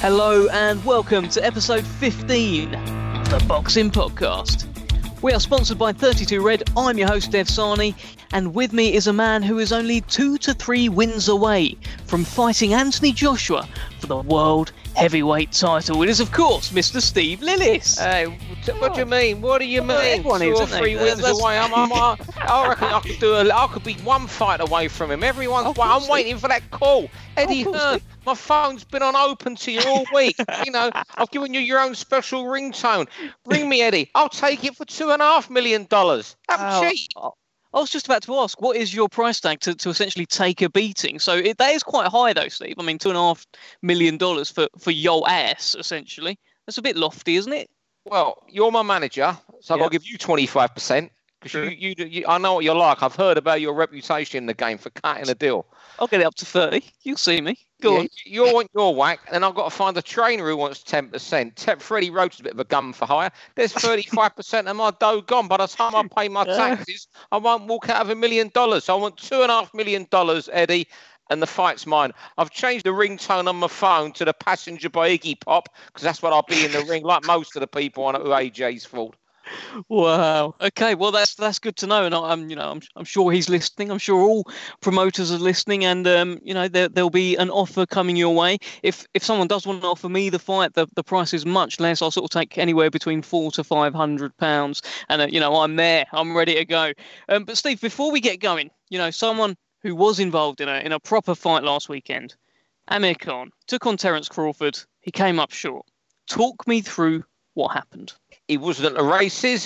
Hello and welcome to episode 15 of the Boxing Podcast. We are sponsored by 32 Red. I'm your host, Dev Sani, and with me is a man who is only 2 to 3 wins away from fighting Anthony Joshua for the World Heavyweight title. It is, of course, Mr. Steve Lillis. Hey, what do you mean? What do you mean? 2 or 3 wins away. I reckon I could be one fight away from him. I'm waiting for that call. Eddie Hearn, my phone's been on open to you all week. You know, I've given you your own special ringtone. Ring me, Eddie. I'll take it for $2.5 million. Have cheap. I was just about to ask, what is your price tag to essentially take a beating? So that is quite high, though, Steve. I mean, $2.5 million for your ass, essentially. That's a bit lofty, isn't it? Well, you're my manager, so I've got to give you 25%. Because you, I know what you're like. I've heard about your reputation in the game for cutting a deal. I'll get it up to 30. You'll see me. Go on. You want your whack, and I've got to find a trainer who wants 10%. Freddie Roach's a bit of a gun for hire. There's 35% of my dough gone. By the time I pay my taxes, I won't walk out of $1 million. So I want $2.5 million, Eddie, and the fight's mine. I've changed the ringtone on my phone to the Passenger by Iggy Pop, because that's what I'll be in the ring, like most of the people on it who AJ's fault. Wow. Okay. Well, that's good to know, and I'm sure he's listening. I'm sure all promoters are listening, and there'll be an offer coming your way. If someone does want to offer me the fight, the price is much less. I'll sort of take anywhere between £400 to £500, and I'm there. I'm ready to go. But Steve, before we get going, someone who was involved in a proper fight last weekend, Amir Khan, took on Terence Crawford. He came up short. Talk me through what happened. He wasn't at the races,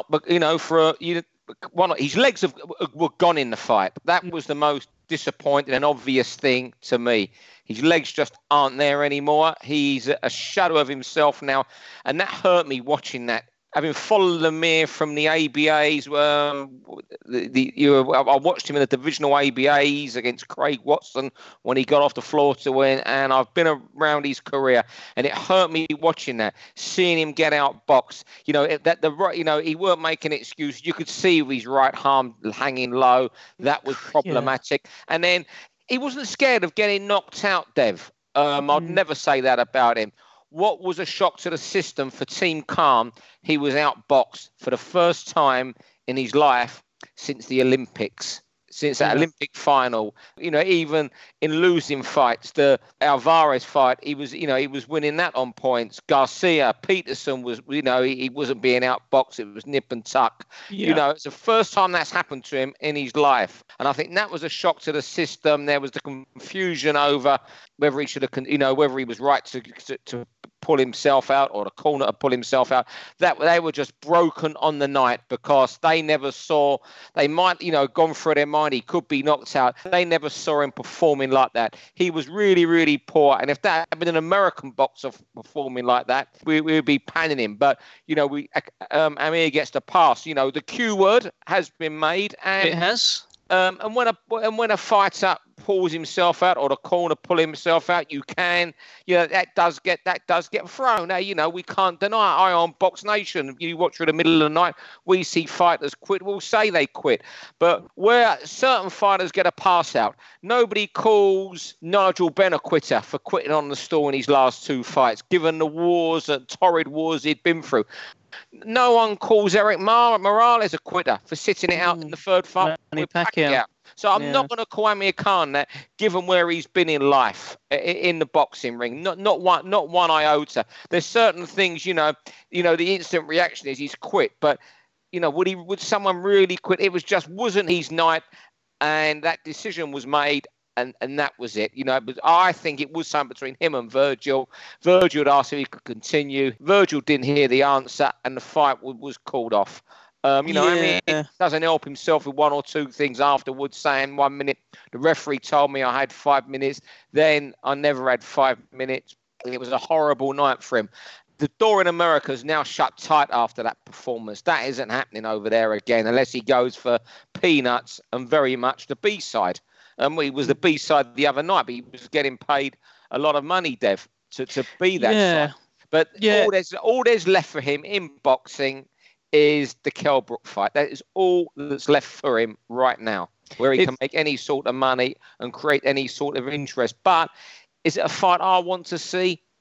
his legs were gone in the fight. That was the most disappointing and obvious thing to me. His legs just aren't there anymore. He's a shadow of himself now, and that hurt me watching that. Having followed Amir from the ABAs, I watched him in the divisional ABAs against Craig Watson when he got off the floor to win, and I've been around his career, and it hurt me watching that, seeing him get outboxed. He weren't making an excuse. You could see his right arm hanging low. That was problematic, and then he wasn't scared of getting knocked out. Dev, I'd never say that about him. What was a shock to the system for Team Khan, he was outboxed for the first time in his life since the Olympics, since that Olympic final. Even in losing fights, the Alvarez fight, he was winning that on points. Garcia, Peterson was, he wasn't being outboxed. It was nip and tuck. Yeah. It's the first time that's happened to him in his life. And I think that was a shock to the system. There was the confusion over whether he should have, whether he was right to pull himself out or the corner to pull himself out. That they were just broken on the night because they never saw. They might, gone through their mind. He could be knocked out. They never saw him performing like that. He was really, really poor. And if that had been an American boxer performing like that, we would be panning him. But Amir gets the pass. The Q word has been made, and it has. And when a fighter pulls himself out or the corner pull himself out, that does get thrown. Now, we can't deny it. On Box Nation, you watch through the middle of the night, we see fighters quit. We'll say they quit. But where certain fighters get a pass out, nobody calls Nigel Benn a quitter for quitting on the stall in his last 2 fights, given the torrid wars he'd been through. No one calls Eric Morales a quitter for sitting it out in the third fight with Pacquiao. So I'm not going to call Amir Khan that, given where he's been in life, in the boxing ring. Not one iota. There's certain things, the instant reaction is he's quit. But would someone really quit? It wasn't his night, and that decision was made. And that was it. I think it was something between him and Virgil. Virgil had asked if he could continue. Virgil didn't hear the answer, and the fight was called off. He doesn't help himself with 1 or 2 things afterwards, saying 1 minute, the referee told me I had 5 minutes. Then I never had 5 minutes. It was a horrible night for him. The door in America is now shut tight after that performance. That isn't happening over there again, unless he goes for peanuts and very much the B-side. He was the B-side the other night, but he was getting paid a lot of money, Dev, to be that side. But all there's left for him in boxing is the Kell Brook fight. That is all that's left for him right now, where he can make any sort of money and create any sort of interest. But is it a fight I want to see?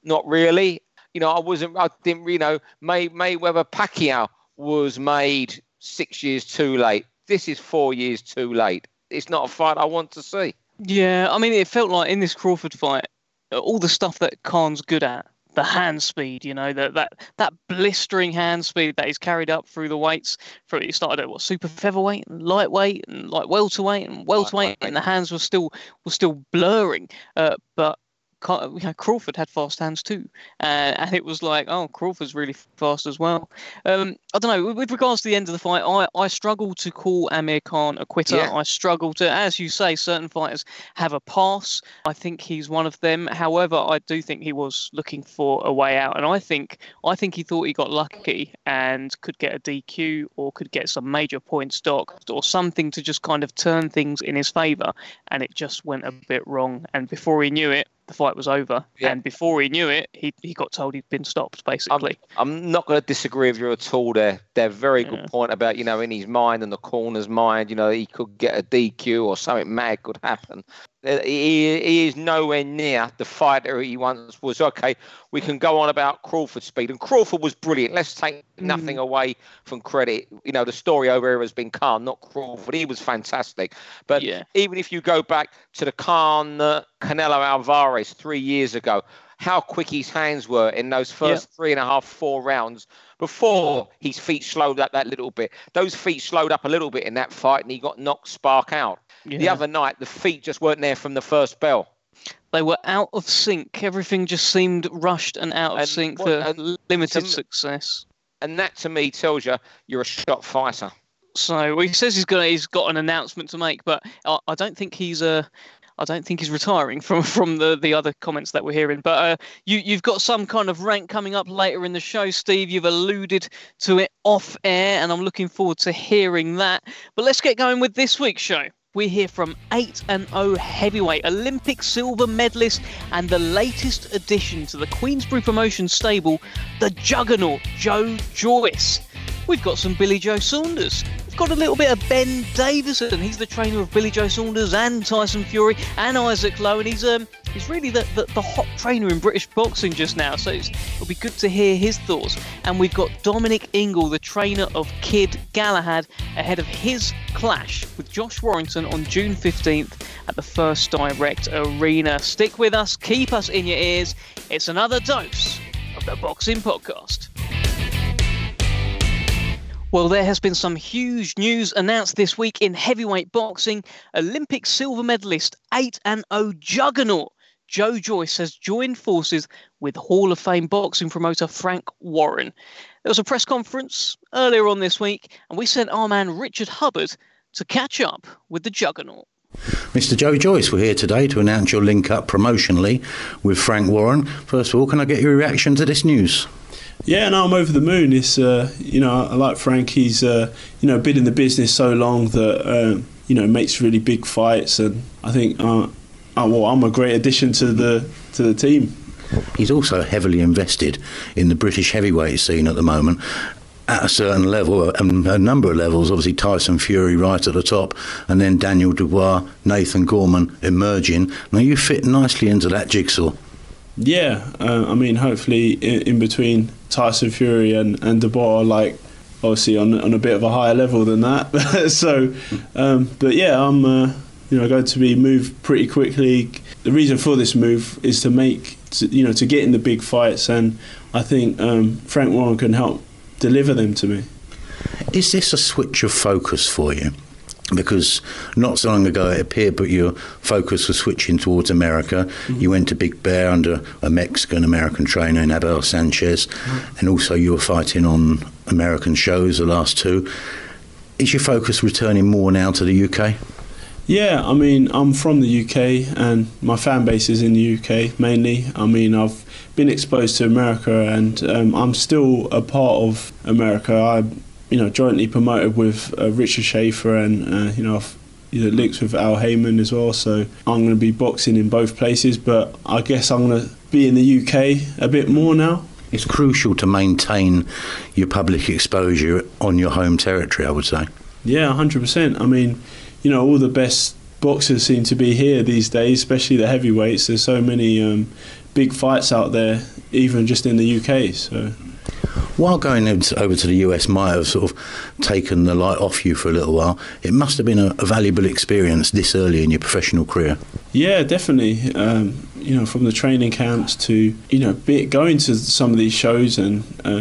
Not really. I didn't, Mayweather Pacquiao was made 6 years too late. This is 4 years too late. It's not a fight I want to see. Yeah, I mean, it felt like in this Crawford fight, all the stuff that Khan's good at, the hand speed, that blistering hand speed that he's carried up through the weights. He started at super featherweight and lightweight and like welterweight, and the hands were still blurring. But Crawford had fast hands too, and it was like, oh, Crawford's really fast as well. I don't know. With regards to the end of the fight, I struggle to call Amir Khan a quitter. Yeah. I struggle to, as you say, certain fighters have a pass. I think he's one of them. However, I do think he was looking for a way out, and I think he thought he got lucky and could get a DQ or could get some major points docked or something to just kind of turn things in his favour, and it just went a bit wrong. And before he knew it, the fight was over. Yeah. And before he knew it, he got told he'd been stopped, basically. I'm not going to disagree with you at all there. They're very good point about, in his mind and the corner's mind, he could get a DQ or something mad could happen. He is nowhere near the fighter he once was. Okay, we can go on about Crawford's speed. And Crawford was brilliant. Let's take nothing away from credit. The story over here has been Khan, not Crawford. He was fantastic. But even if you go back to the Khan, Canelo Alvarez 3 years ago, how quick his hands were in those first 3.5, 4 rounds before his feet slowed up that little bit. Those feet slowed up a little bit in that fight and he got knocked spark out. Yeah. The other night, the feet just weren't there from the first bell. They were out of sync. Everything just seemed rushed and out of sync for limited success. And that, to me, tells you're a shot fighter. So he says he's got an announcement to make, but I don't think he's retiring from the other comments that we're hearing. But you've got some kind of rank coming up later in the show, Steve. You've alluded to it off air, and I'm looking forward to hearing that. But let's get going with this week's show. We hear from 8-0 heavyweight Olympic silver medalist and the latest addition to the Queensberry Promotion stable, the juggernaut Joe Joyce. We've got some Billy Joe Saunders. We've got a little bit of Ben Davison. He's the trainer of Billy Joe Saunders and Tyson Fury and Isaac Lowe, and he's really the hot trainer in British boxing just now. So it'll be good to hear his thoughts. And we've got Dominic Ingle, the trainer of Kid Galahad, ahead of his clash with Josh Warrington on June 15th at the First Direct Arena. Stick with us, keep us in your ears. It's another dose of the Boxing Podcast. Well, there has been some huge news announced this week in heavyweight boxing. Olympic silver medalist 8-0 juggernaut Joe Joyce has joined forces with Hall of Fame boxing promoter Frank Warren. There was a press conference earlier on this week, and we sent our man Richard Hubbard to catch up with the juggernaut. Mr. Joe Joyce, we're here today to announce your link-up promotionally with Frank Warren. First of all, can I get your reaction to this news? Yeah, no, I'm over the moon. It's I like Frank. He's been in the business so long that makes really big fights, and I think I'm a great addition to the team. He's also heavily invested in the British heavyweight scene at the moment. At a certain level, a number of levels, obviously Tyson Fury right at the top, and then Daniel Dubois, Nathan Gorman emerging. Now you fit nicely into that jigsaw. Yeah, hopefully in between Tyson Fury and Dubois, like obviously on a bit of a higher level than that. So, but yeah, I'm going to be moved pretty quickly. The reason for this move is to get in the big fights, and I think Frank Warren can help deliver them to me. Is this a switch of focus for you? Because not so long ago it appeared that your focus was switching towards America. Mm-hmm. You went to Big Bear under a Mexican-American trainer in Abel Sanchez, and also you were fighting on American shows, the last two. Is your focus returning more now to the UK? Yeah, I'm from the UK and my fan base is in the UK mainly. I've been exposed to America, and I'm still a part of America. I jointly promoted with Richard Schaefer, and I've links with Al Heyman as well. So I'm going to be boxing in both places, but I guess I'm going to be in the UK a bit more now. It's crucial to maintain your public exposure on your home territory, I would say. Yeah, 100%. All the best boxers seem to be here these days, especially the heavyweights. There's so many big fights out there, even just in the UK. So. While going over to the US might have sort of taken the light off you for a little while, it must have been a valuable experience this early in your professional career. Yeah, definitely. From the training camps to, going to some of these shows and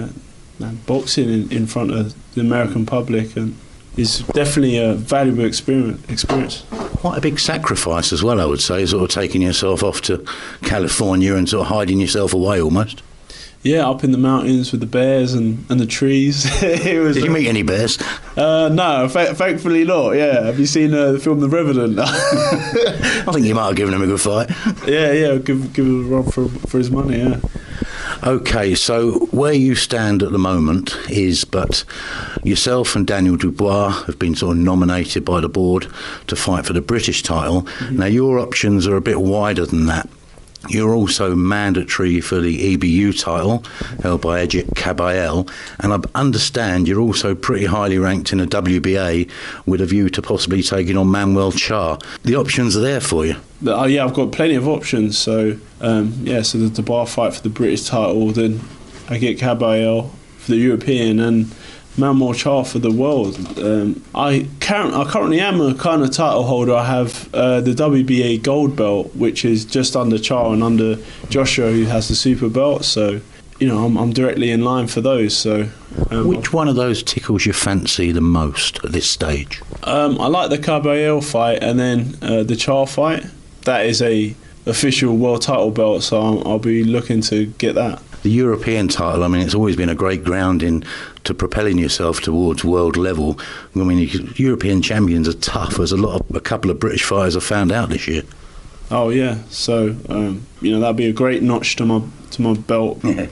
boxing in front of the American public and is definitely a valuable experience. Quite a big sacrifice as well, I would say, sort of taking yourself off to California and sort of hiding yourself away almost. Yeah, up in the mountains with the bears and the trees. Did you meet any bears? No, thankfully not. Yeah, have you seen the film The Revenant? I think you might have given him a good fight. Yeah, give him a run for his money. Yeah. Okay, so where you stand at the moment is, but yourself and Daniel Dubois have been sort of nominated by the board to fight for the British title. Mm-hmm. Now your options are a bit wider than that. You're also mandatory for the EBU title, held by Ejit Kabayel, and I understand you're also pretty highly ranked in the WBA with a view to possibly taking on Manuel Charr. The options are there for you. Yeah, I've got plenty of options. So, so the Dubois fight for the British title, then Ejit Kabayel for the European, and Manuel Charr for the world. I currently am a kind of title holder. I have the WBA gold belt, which is just under Charr and under Joshua, who has the super belt. So, I'm directly in line for those. So, which one of those tickles your fancy the most at this stage? I like the Kabayel fight, and then the Charr fight. That is a official world title belt, so I'll be looking to get that. The European title, I mean, it's always been a great grounding to propelling yourself towards world level. I mean, European champions are tough, as a couple of British fighters have found out this year. Oh yeah, so that'd be a great notch to my belt. Yeah.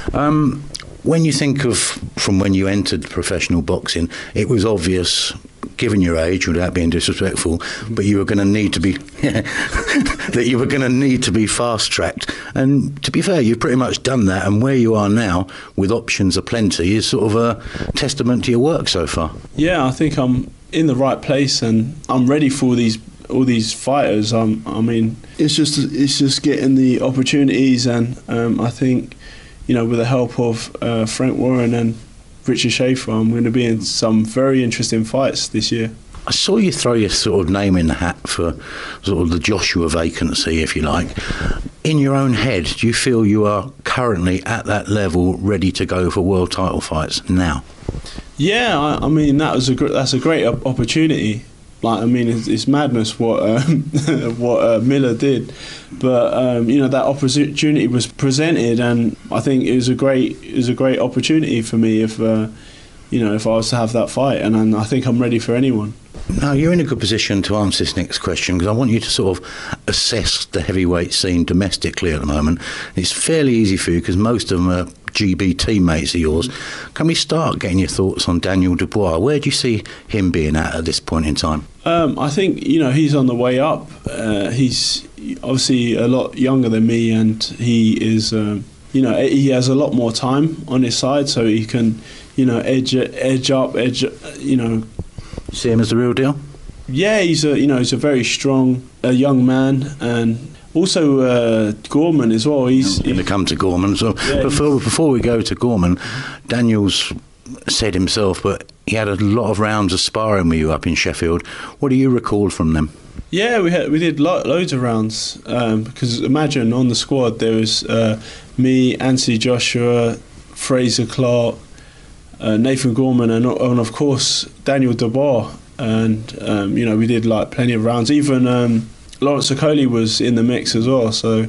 When you think of from when you entered professional boxing, it was obvious, given your age, without being disrespectful, but you were going to need to be that you were going to need to be fast tracked. And to be fair, you've pretty much done that. And where you are now, with options aplenty, is sort of a testament to your work so far. Yeah, I think I'm in the right place, and I'm ready for all these fighters. I mean, it's just getting the opportunities, and I think, with the help of Frank Warren and Richard Schaefer, I'm going to be in some very interesting fights this year. I saw you throw your sort of name in the hat for sort of the Joshua vacancy, if you like. In your own head, do you feel you are currently at that level, ready to go for world title fights now? Yeah, I mean that's a great opportunity. Like, I mean, it's madness what Miller did, but that opportunity was presented, and I think it was a great opportunity for me if I was to have that fight, and I think I'm ready for anyone. Now, you're in a good position to answer this next question, because I want you to sort of assess the heavyweight scene domestically at the moment. It's fairly easy for you because most of them are GB teammates of yours. Can we start getting your thoughts on Daniel Dubois? Where do you see him being at this point in time? I think he's on the way up. He's obviously a lot younger than me, and he is he has a lot more time on his side, so he can edge up. See him as the real deal? Yeah, he's a very strong young man, and also Gorman as well. He's going to come to Gorman. So yeah, before we go to Gorman, Daniel's said himself, but he had a lot of rounds of sparring with you up in Sheffield. What do you recall from them? Yeah, we did loads of rounds, because imagine on the squad there was me, Anthony Joshua, Fraser Clark, Nathan Gorman, and of course Daniel Dubois, and we did like plenty of rounds. Even Lawrence Okoli was in the mix as well. So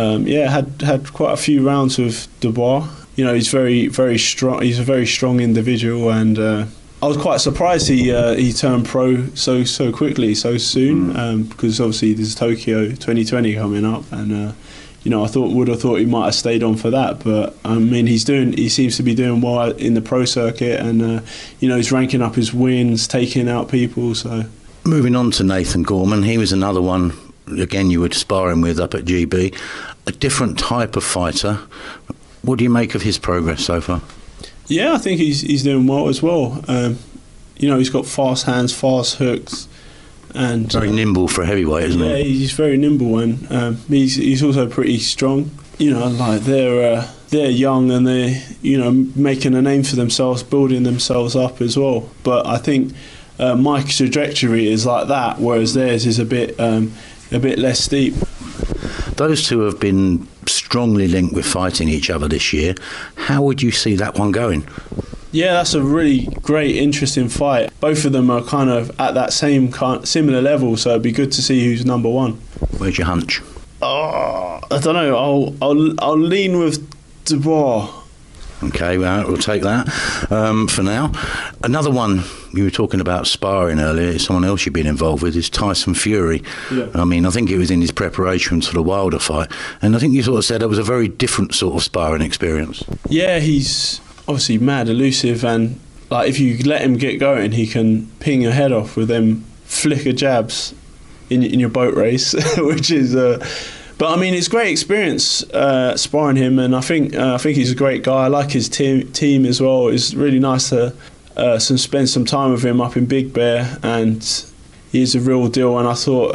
had quite a few rounds with Dubois. He's very, very strong. He's a very strong individual, and I was quite surprised he turned pro so quickly, so soon, because obviously there's Tokyo 2020 coming up, and I would have thought he might have stayed on for that, but I mean he seems to be doing well in the pro circuit, and he's ranking up his wins, taking out people. So moving on to Nathan Gorman, he was another one again you were sparring with up at GB, a different type of fighter. What do you make of his progress so far? Yeah, I think he's doing well as well. He's got fast hands, fast hooks, and very nimble for a heavyweight, isn't he? Yeah, he's very nimble, and he's also pretty strong. like they're young and they're making a name for themselves, building themselves up as well. But I think Mike's trajectory is like that, whereas theirs is a bit less steep. Those two have been strongly linked with fighting each other this year. How would you see that one going? Yeah, that's a really great, interesting fight. Both of them are kind of at that similar level, so it'd be good to see who's number one. Where's your hunch? Oh, I don't know. I'll lean with Dubois. Okay, well, we'll take that for now. Another one you were talking about sparring earlier, someone else you've been involved with, is Tyson Fury. Yeah. I mean, I think it was in his preparation for the Wilder fight, and I think you sort of said it was a very different sort of sparring experience. Yeah, he's obviously mad elusive, and like if you let him get going, he can ping your head off with them flicker jabs in your boat race, which is. But I mean, it's great experience sparring him, and I think he's a great guy. I like his team as well. It's really nice to spend some time with him up in Big Bear, and he's a real deal. And I thought,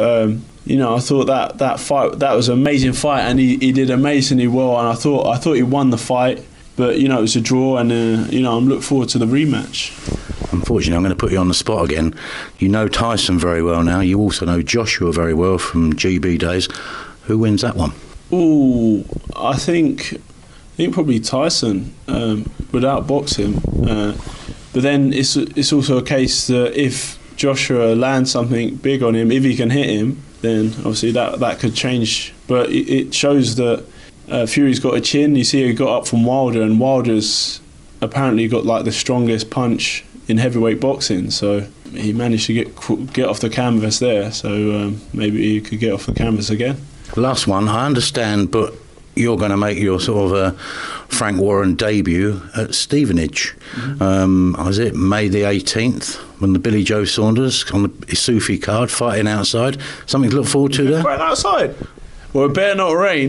that fight, that was an amazing fight, and he did amazingly well. And I thought he won the fight, but it was a draw, and I'm looking forward to the rematch. Unfortunately, I'm going to put you on the spot again. You know Tyson very well now. You also know Joshua very well from GB days. Who wins that one? Ooh, I think probably Tyson without boxing. But then it's also a case that if Joshua lands something big on him, if he can hit him, then obviously that could change. But it shows that Fury's got a chin. You see he got up from Wilder, and Wilder's apparently got like the strongest punch in heavyweight boxing. So he managed to get off the canvas there. So maybe he could get off the canvas again. Last one, I understand, but you're going to make your sort of Frank Warren debut at Stevenage. Was it May the 18th when the Billy Joe Saunders on the Isufi card fighting outside? Something to look forward to there? Fighting outside? Well, it better not rain.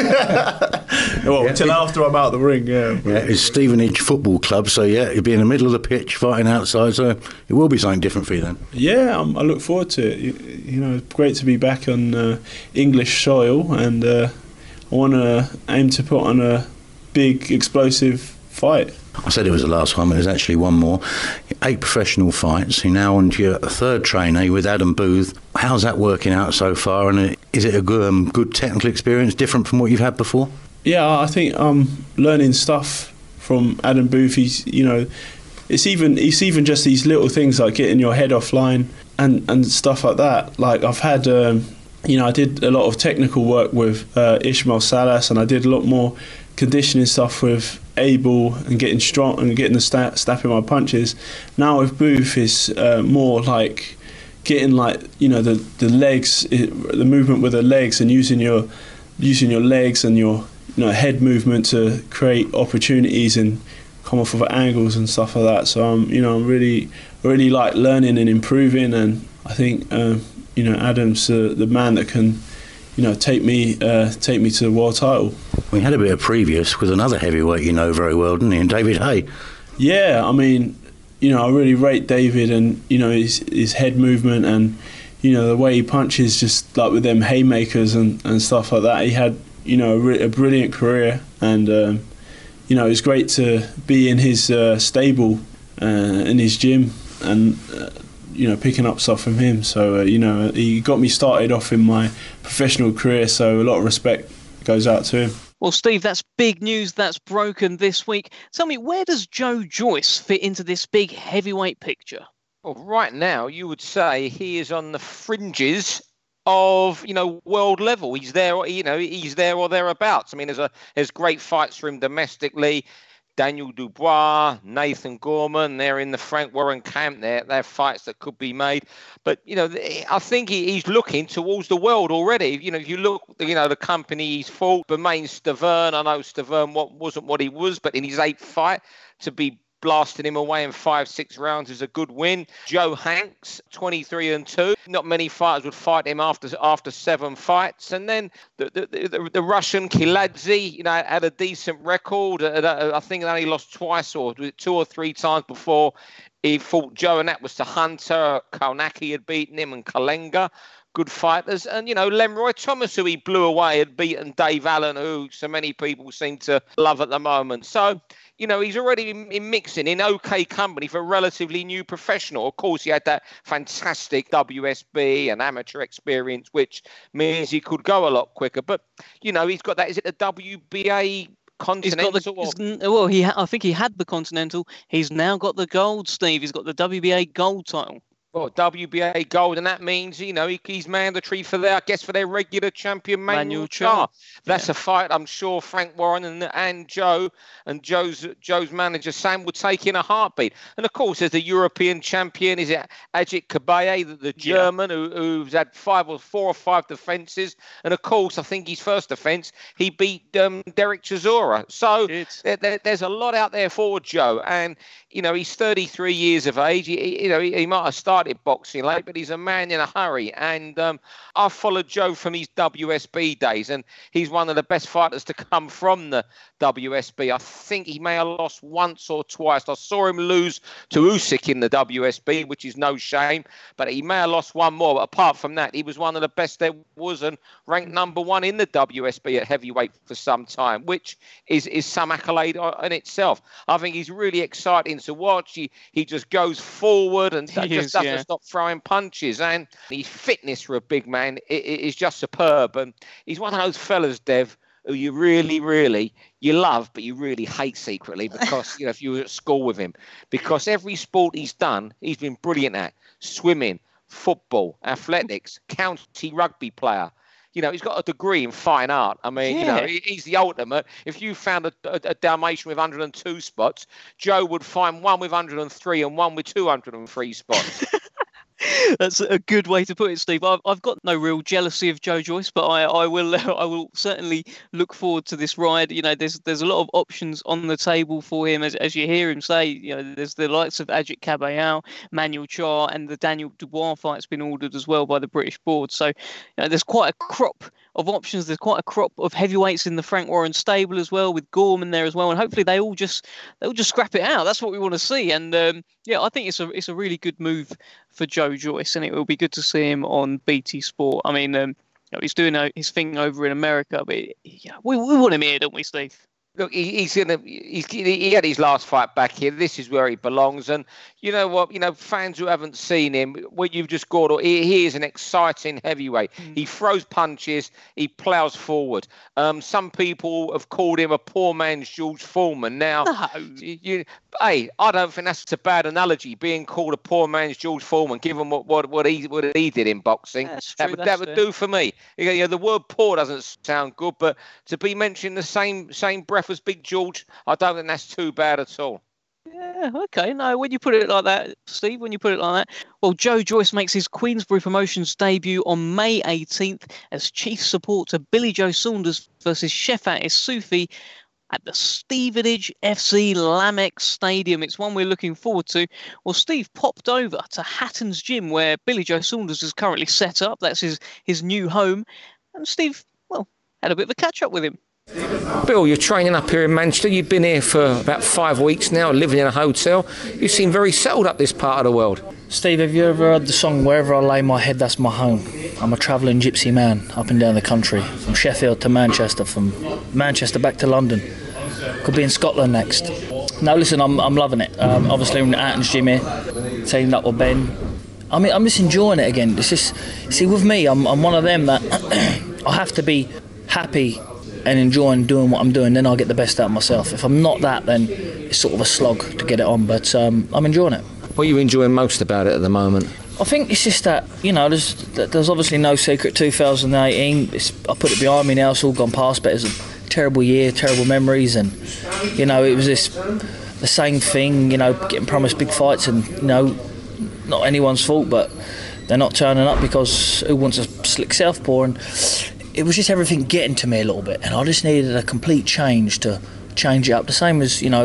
Till after I'm out the ring, yeah. Yeah, it's Stevenage Football Club, so yeah, you'll be in the middle of the pitch fighting outside, so it will be something different for you then. Yeah, I look forward to it. It's great to be back on English soil, and I want to aim to put on a big, explosive fight. I said it was the last one, but there's actually one more. 8 professional fights. You're now on to your third trainer with Adam Booth. How's that working out so far? And is it a good technical experience, different from what you've had before? Yeah, I think I'm learning stuff from Adam Booth. He's, it's even just these little things like getting your head offline and stuff like that. Like I've had, I did a lot of technical work with Ishmael Salas, and I did a lot more conditioning stuff with Abel and getting strong and getting the snapping my punches. Now with Booth is more like getting the legs, the movement with the legs, and using your legs and your head movement to create opportunities and come off of angles and stuff like that. So I'm really like learning and improving, and I think Adam's the man that can take me to the world title. We had a bit of previous with another heavyweight very well, didn't he, and David Haye. Yeah, I mean, I really rate David, and his head movement, and the way he punches, just like with them haymakers and stuff like that. He had a brilliant career, and it's great to be in his stable, in his gym, and picking up stuff from him. So he got me started off in my professional career, so a lot of respect goes out to him. Well, Steve, that's big news that's broken this week. Tell me, where does Joe Joyce fit into this big heavyweight picture? Well, right now, you would say he is on the fringes of world level. He's there, he's there or thereabouts. I mean, there's great fights for him domestically. Daniel Dubois, Nathan Gorman, they're in the Frank Warren camp. They're fights that could be made. But, I think he's looking towards the world already. If you look, the company he's fought, Bermane Stiverne, I know Stiverne wasn't what he was, but in his 8th fight, to be blasting him away in 5-6 rounds is a good win. Joe Hanks, 23-2. Not many fighters would fight him after 7 fights. And then the Russian Kiladze, had a decent record. I think he only lost twice or 2 or 3 times before he fought Joe, and that was to Hunter. Kalnacki had beaten him, and Kalenga. good fighters. And, Lemroy Thomas, who he blew away, had beaten Dave Allen, who so many people seem to love at the moment. So, he's already in mixing in okay company for a relatively new professional. Of course, he had that fantastic WSB and amateur experience, which means he could go a lot quicker. But, he's got that. Is it the WBA Continental? I think he had the Continental. He's now got the gold, Steve. He's got the WBA gold title. Well, WBA gold, and that means, he's mandatory for their regular champion, Manuel Charr. That's a fight I'm sure Frank Warren and Joe's manager, Sam, would take in a heartbeat. And, of course, there's the European champion, is it Ajit Kabaye, the German, who's had 4 or 5 defences. And, of course, I think his first defence, he beat Derek Chisora. So there's a lot out there for Joe. And, he's 33 years of age. He might have started boxing late, but he's a man in a hurry. And I've followed Joe from his WSB days, and he's one of the best fighters to come from the WSB. I think he may have lost once or twice. I saw him lose to Usyk in the WSB, which is no shame, but he may have lost one more. But apart from that, he was one of the best there was and ranked #1 in the WSB at heavyweight for some time, which is some accolade in itself. I think he's really exciting to watch. He just goes forward and doesn't stop throwing punches, and his fitness for a big man is just superb. And he's one of those fellas, Dev, who you really, really, you love, but you really hate secretly because, if you were at school with him. Because every sport he's done, he's been brilliant at. Swimming, football, athletics, county rugby player. He's got a degree in fine art. I mean, he's the ultimate. If you found a Dalmatian with 102 spots, Joe would find one with 103 and one with 203 spots. That's a good way to put it, Steve. I've got no real jealousy of Joe Joyce, but I will certainly look forward to this ride. There's a lot of options on the table for him, as you hear him say. There's the likes of Ajit Kabayel, Manuel Charr, and the Daniel Dubois fight's been ordered as well by the British board. So there's quite a crop of options. There's quite a crop of heavyweights in the Frank Warren stable as well, with Gorman there as well, and hopefully they'll just scrap it out. That's what we want to see. And I think it's a really good move for Joe Joyce, and it will be good to see him on BT Sport. I mean, he's doing his thing over in America, but we want him here, don't we, Steve? Look, he had his last fight back here. This is where he belongs. And you know what? Fans who haven't seen him, what you've just got, he is an exciting heavyweight. He throws punches. He plows forward. Some people have called him a poor man's George Foreman. Now, I don't think that's a bad analogy, being called a poor man's George Foreman, given what he did in boxing. That would do for me. The word poor doesn't sound good, but to be mentioned the same breath as Big George, I don't think that's too bad at all. Yeah, okay. No, when you put it like that, Steve, well, Joe Joyce makes his Queensbury Promotions debut on May 18th as chief support to Billy Joe Saunders versus Shefat Isufi at the Stevenage FC Lamex Stadium. It's one we're looking forward to. Well, Steve popped over to Hatton's Gym, where Billy Joe Saunders is currently set up. That's his new home. And Steve, had a bit of a catch-up with him. Bill, you're training up here in Manchester. You've been here for about 5 weeks now, living in a hotel. You seem very settled up this part of the world. Steve, have you ever heard the song, Wherever I Lay My Head, That's My Home? I'm a travelling gypsy man up and down the country, from Sheffield to Manchester, from Manchester back to London. Could be in Scotland next. No, listen, I'm loving it. Obviously, I'm at Hatton's Gym here, teamed up with Ben. I mean, I'm just enjoying it again. It's just, see, with me, I'm one of them that I have to be happy and enjoying doing what I'm doing, then I'll get the best out of myself. If I'm not that, then it's sort of a slog to get it on, but I'm enjoying it. What are you enjoying most about it at the moment? I think it's just that, there's obviously no secret. 2018, I put it behind me now, it's all gone past, but it was a terrible year, terrible memories, and, it was the same thing, getting promised big fights, and, not anyone's fault, but they're not turning up because who wants a slick southpaw, and it was just everything getting to me a little bit, and I just needed a complete change to change it up. The same as, when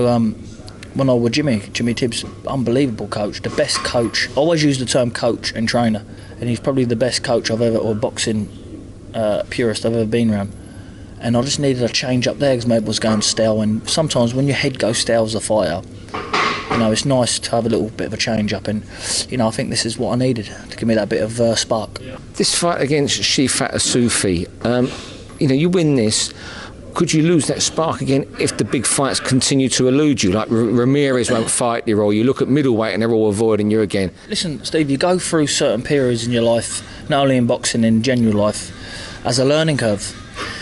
I was with Jimmy Tibbs, unbelievable coach, the best coach. I always use the term coach and trainer, and he's probably the best coach or boxing purist I've ever been around. And I just needed a change up there because my head was going stale, and sometimes when your head goes stale as a fighter, You know, it's nice to have a little bit of a change up, and you know, I think this is what I needed to give me that bit of spark. This fight against Shifat Asufi, you know, you win this. Could you lose that spark again if the big fights continue to elude you? Like Ramirez won't fight you, or you look at middleweight and they're all avoiding you again. Listen, Steve, you go through certain periods in your life, not only in boxing, in general life, as a learning curve.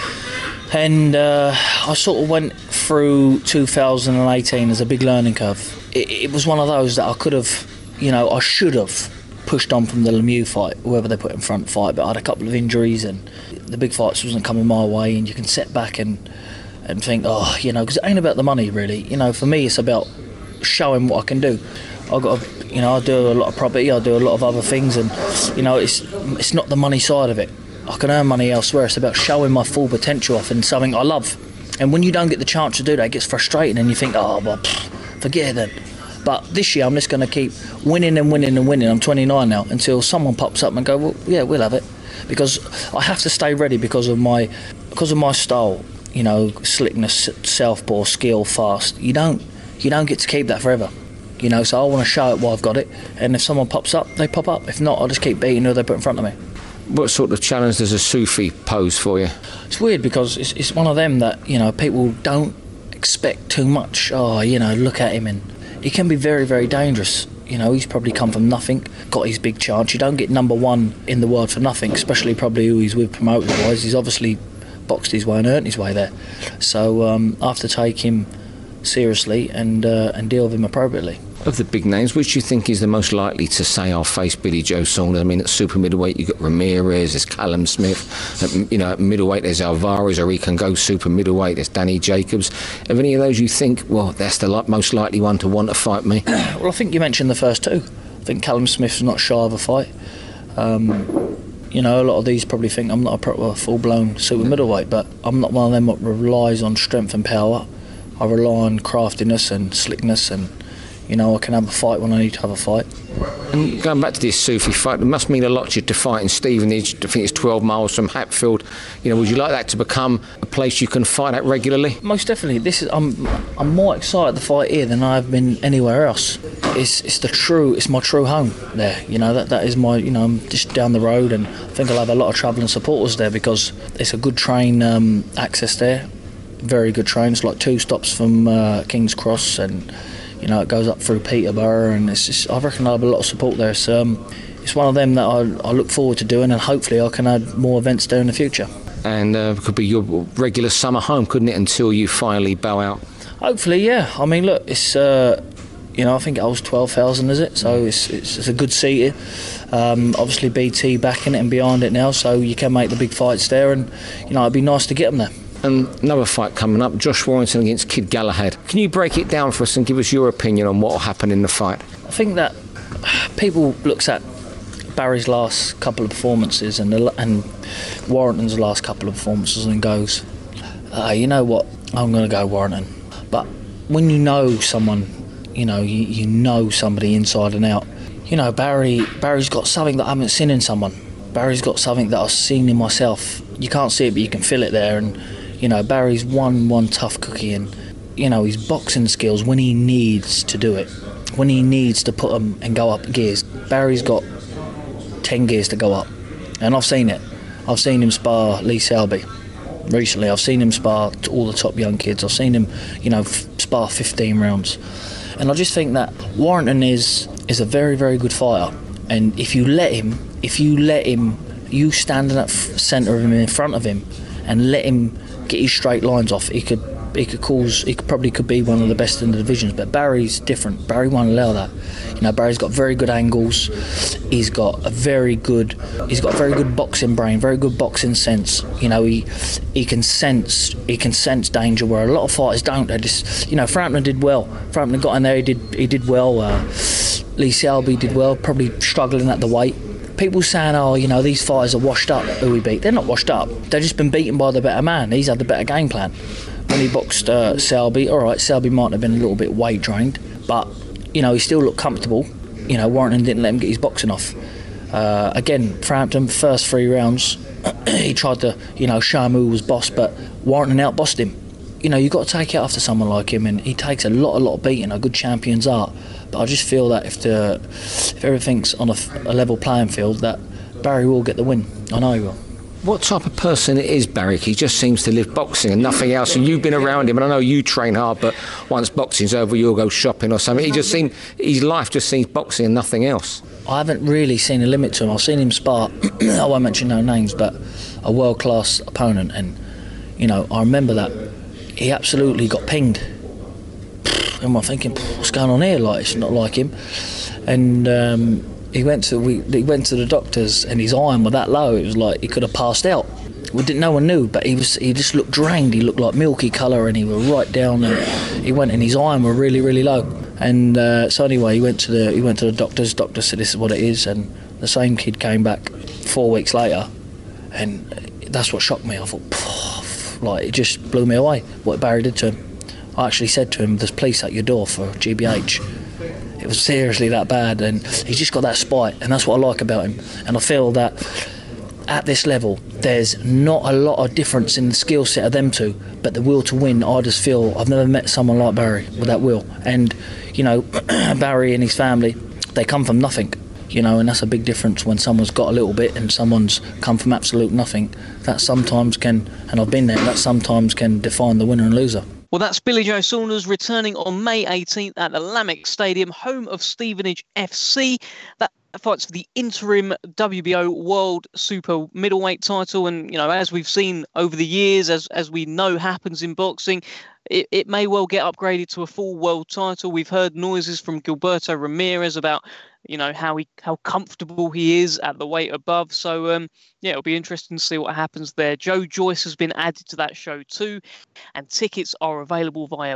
And I sort of went through 2018 as a big learning curve. It was one of those that I could have, you know, I should have pushed on from the Lemieux fight, whoever they put in front fight, but I had a couple of injuries and the big fights wasn't coming my way, and you can sit back and think, oh, you know, because it ain't about the money really. You know, for me it's about showing what I can do. I've got to, you know, I do a lot of property, I do a lot of other things, and you know, it's not the money side of it. I can earn money elsewhere. It's about showing my full potential off in something I love. And when you don't get the chance to do that, it gets frustrating and you think, oh well, forget it then. But this year I'm just going to keep winning and winning and winning. I'm 29 now, until someone pops up and go, well, yeah, we'll have it. Because I have to stay ready because of my style, you know, slickness, southpaw, skill, fast. You don't get to keep that forever, you know. So I want to show it while I've got it, and if someone pops up, they pop up. If not, I'll just keep beating who they put in front of me. What sort of challenge does Asufi pose for you? It's weird because it's one of them that, you know, people don't expect too much. Oh, you know, look at him, and he can be very, very dangerous. You know, he's probably come from nothing, got his big chance. You don't get number one in the world for nothing, especially probably who he's with promoter-wise. He's obviously boxed his way and earned his way there. So I have to take him seriously and deal with him appropriately. Of the big names, which do you think is the most likely to say, I'll face Billy Joe Saunders? I mean, at super middleweight, you've got Ramirez, there's Callum Smith. At, you know, at middleweight, there's Alvarez, or he can go super middleweight, there's Danny Jacobs. Of any of those you think, well, that's the most likely one to want to fight me? Well, I think you mentioned the first two. I think Callum Smith's not shy of a fight. You know, a lot of these probably think I'm not a proper full-blown super middleweight, but I'm not one of them that relies on strength and power. I rely on craftiness and slickness, and you know, I can have a fight when I need to have a fight. And going back to this Sufi fight, it must mean a lot to you to fight in Stevenage. I think it's 12 miles from Hatfield. You know, would you like that to become a place you can fight at regularly? Most definitely. I'm more excited to fight here than I've been anywhere else. It's my true home there. You know, that is my, you know, I'm just down the road, and I think I'll have a lot of travelling supporters there because it's a good train access there. Very good train. It's like 2 stops from King's Cross, and you know, it goes up through Peterborough, and it's just, I reckon I'll have a lot of support there. It's one of them that I look forward to doing, and hopefully I can add more events there in the future. And could be your regular summer home, couldn't it, until you finally bow out? Hopefully, yeah. I mean, look, it's you know, I think it holds 12,000, is it? So it's a good seating. Obviously, BT backing it and behind it now, so you can make the big fights there, and you know, it'd be nice to get them there. And another fight coming up, Josh Warrington against Kid Galahad. Can you break it down for us and give us your opinion on what will happen in the fight? I think that people looks at Barry's last couple of performances and Warrington's last couple of performances and goes, you know what, I'm going to go Warrington. But when you know someone, you know, you know somebody inside and out. You know, Barry's got something that I haven't seen in someone. Barry's got something that I've seen in myself. You can't see it, but you can feel it there. And you know, Barry's one tough cookie, and you know, his boxing skills, when he needs to do it, when he needs to put them and go up gears, Barry's got 10 gears to go up, and I've seen it. I've seen him spar Lee Selby recently. I've seen him spar all the top young kids. I've seen him, you know, spar 15 rounds, and I just think that Warrington is a very, very good fighter. And if you let him, you stand in that centre of him, in front of him, and let him get his straight lines off, he could probably be one of the best in the divisions. But Barry's different. Barry won't allow that. You know, Barry's got very good angles. He's got a very good boxing brain, very good boxing sense. You know, he can sense danger where a lot of fighters don't. They just, you know, Frampton did well. Frampton got in there. He did well. Lee Selby did well. Probably struggling at the weight. People saying, oh, you know, these fighters are washed up who he beat. They're not washed up. They've just been beaten by the better man. He's had the better game plan. When he boxed Selby, all right, Selby might have been a little bit weight drained, but, you know, he still looked comfortable. You know, Warrington didn't let him get his boxing off. Again, Frampton, first 3 rounds, he tried to, you know, show him who was boss, but Warrington outbossed him. you've got to take it after someone like him, and he takes a lot of beating, a good champion's art. But I just feel that if everything's on a level playing field, that Barry will get the win. I know he will. What type of person is Barry? He just seems to live boxing and nothing else. And you've been around him, and I know you train hard, but once boxing's over, you'll go shopping or something. His life just seems boxing and nothing else. I haven't really seen a limit to him. I've seen him spar, I won't mention no names, but a world-class opponent. And, I remember that he absolutely got pinged. And I'm thinking, what's going on here? Like, it's not like him. And he went to the doctors, and his iron was that low. It was like he could have passed out. No one knew, but he just looked drained. He looked like milky colour, and he was right down. And he went, and his iron were really, really low. And so anyway, he went to the doctors. Doctor said this is what it is, and the same kid came back 4 weeks later, and that's what shocked me. I thought, like, it just blew me away what Barry did to him. I actually said to him, "There's police at your door for GBH." It was seriously that bad, and he's just got that spite, and that's what I like about him. And I feel that at this level, there's not a lot of difference in the skill set of them two, but the will to win, I just feel I've never met someone like Barry with that will. And, Barry and his family, they come from nothing, and that's a big difference when someone's got a little bit and someone's come from absolute nothing. That sometimes can, and I've been there, that sometimes can define the winner and loser. Well, that's Billy Joe Saunders returning on May 18th at the Lamex Stadium, home of Stevenage FC. That fights for the interim WBO World Super Middleweight title. And, as we've seen over the years, as we know happens in boxing, it may well get upgraded to a full world title. We've heard noises from Gilberto Ramirez about, how comfortable he is at the weight above. So, it'll be interesting to see what happens there. Joe Joyce has been added to that show too, and tickets are available via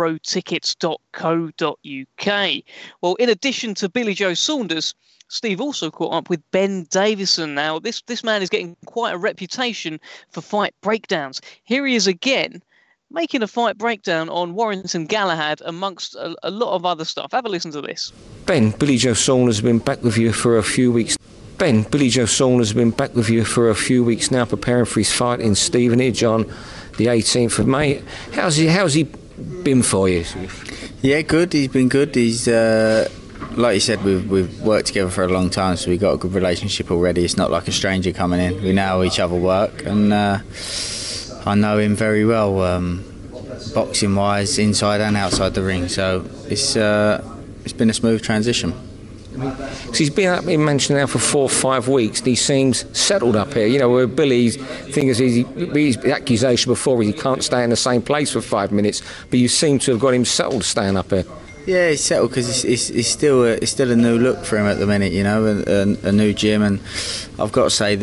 borrowtickets.co.uk. Well, in addition to Billy Joe Saunders, Steve also caught up with Ben Davison. Now, this man is getting quite a reputation for fight breakdowns. Here he is again, making a fight breakdown on Warrington Galahad, amongst a lot of other stuff. Have a listen to this. Ben, Billy Joe Saunders has been back with you for a few weeks. Billy Joe Saunders has been back with you for a few weeks now, preparing for his fight in Stevenage on the 18th of May. How's he been for you? Yeah, good. He's been good. He's like you said, we've worked together for a long time, so we've got a good relationship already. It's not like a stranger coming in. We know how each other work, and I know him very well, boxing-wise, inside and outside the ring. So it's been a smooth transition. So he's been up in Manchester now for 4 or 5 weeks, and he seems settled up here. Where Billy's thing is, his accusation before he can't stay in the same place for 5 minutes, but you seem to have got him settled staying up here. Yeah, he's settled because it's still a new look for him at the minute, a new gym, and I've got to say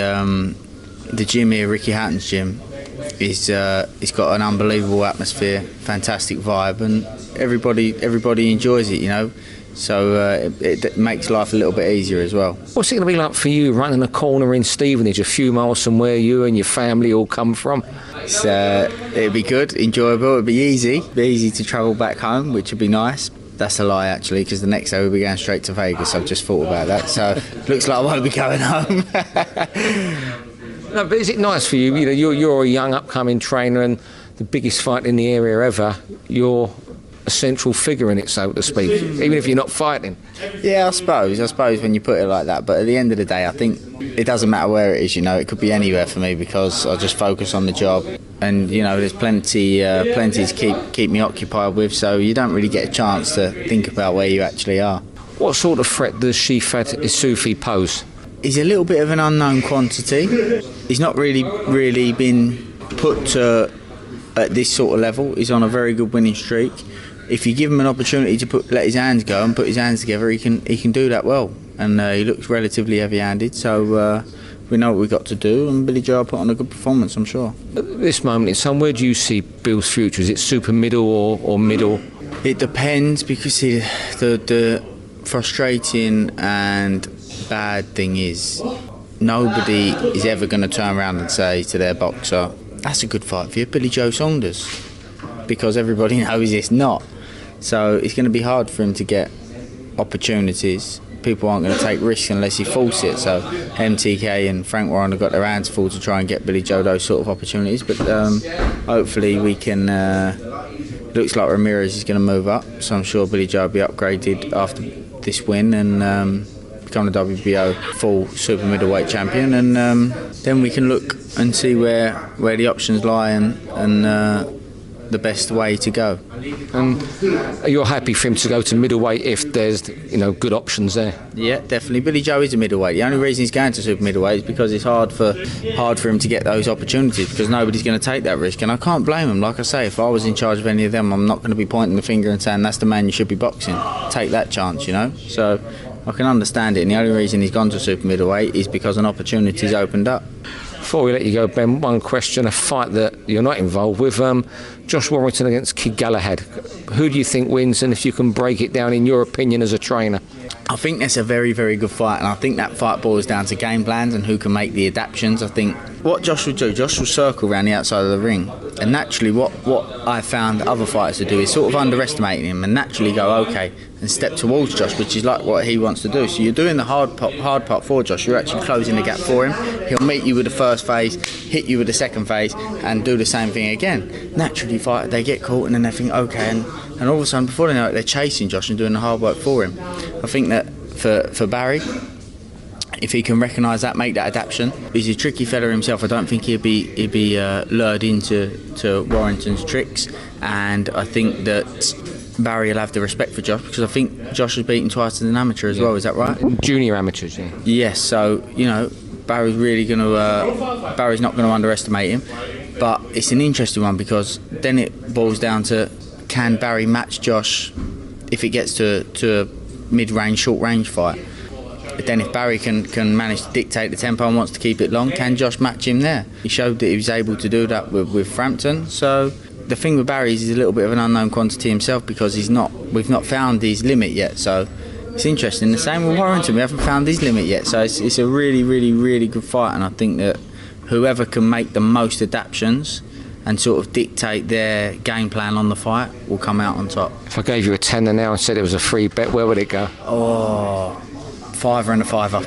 the gym here, Ricky Hatton's gym, it's got an unbelievable atmosphere, fantastic vibe, and everybody enjoys it, So it makes life a little bit easier as well. What's it going to be like for you running a corner in Stevenage, a few miles from where you and your family all come from? It'd be good, enjoyable, it'd be easy to travel back home, which would be nice. That's a lie, actually, because the next day we'll be going straight to Vegas. I've just thought about that, so looks like I won't be going home. No, but is it nice for you? You're a young upcoming trainer, and the biggest fight in the area ever, you're a central figure in it, so to speak, even if you're not fighting. Yeah, I suppose when you put it like that, but at the end of the day, I think it doesn't matter where it is, it could be anywhere for me, because I just focus on the job, and there's plenty to keep me occupied with, so you don't really get a chance to think about where you actually are. What sort of threat does Shifat Isufi pose? He's a little bit of an unknown quantity. He's not really been put to at this sort of level. He's on a very good winning streak. If you give him an opportunity to let his hands go and put his hands together, he can do that well. And he looks relatively heavy-handed, so we know what we've got to do, and Billy Joe will put on a good performance, I'm sure. At this moment in time, where do you see Bill's future? Is it super middle or middle? It depends, because the frustrating and bad thing is nobody is ever going to turn around and say to their boxer, that's a good fight for you, Billy Joe Saunders, because everybody knows it's not. So it's going to be hard for him to get opportunities, people aren't going to take risks unless he forces it. So MTK and Frank Warren have got their hands full to try and get Billy Joe those sort of opportunities. But hopefully we can. Looks like Ramirez is going to move up, so I'm sure Billy Joe will be upgraded after this win and become the WBO full super middleweight champion. And then we can look and see where the options lie and the best way to go. And you're happy for him to go to middleweight if there's good options there? Yeah, definitely. Billy Joe is a middleweight. The only reason he's going to super middleweight is because it's hard for him to get those opportunities, because nobody's going to take that risk. And I can't blame him. Like I say, if I was in charge of any of them, I'm not going to be pointing the finger and saying that's the man you should be boxing. Take that chance, So I can understand it. And the only reason he's gone to super middleweight is because an opportunity's opened up. Before we let you go, Ben, one question, a fight that you're not involved with, Josh Warrington against Kid Galahad. Who do you think wins, and if you can break it down in your opinion as a trainer? I think that's a very, very good fight, and I think that fight boils down to game plans and who can make the adaptations. I think what Josh will do, Josh will circle around the outside of the ring, and naturally what I found other fighters to do is sort of underestimating him and naturally go, okay, and step towards Josh, which is like what he wants to do. So you're doing the hard part for Josh, you're actually closing the gap for him. He'll meet you with the first phase, hit you with the second phase, and do the same thing again. Naturally, they get caught and then they think, okay, and all of a sudden, before they know it, they're chasing Josh and doing the hard work for him. I think that for Barry, if he can recognise that, make that adaptation. He's a tricky fella himself. I don't think he'd be lured into Warrington's tricks, and I think that Barry will have the respect for Josh, because I think Josh was beaten twice as an amateur as well. Is that right? Junior amateurs, yeah. Yes. So Barry's not going to underestimate him, but it's an interesting one, because then it boils down to, can Barry match Josh if it gets to a mid-range, short-range fight? Then if Barry can manage to dictate the tempo and wants to keep it long, can Josh match him there? He showed that he was able to do that with Frampton. So the thing with Barry is he's a little bit of an unknown quantity himself, because we've not found his limit yet. So it's interesting. The same with Warrington, we haven't found his limit yet. So it's a really, really, really good fight, and I think that whoever can make the most adaptations and sort of dictate their game plan on the fight will come out on top. If I gave you a tenner now and said it was a free bet, where would it go? Oh, fiver and a fiver.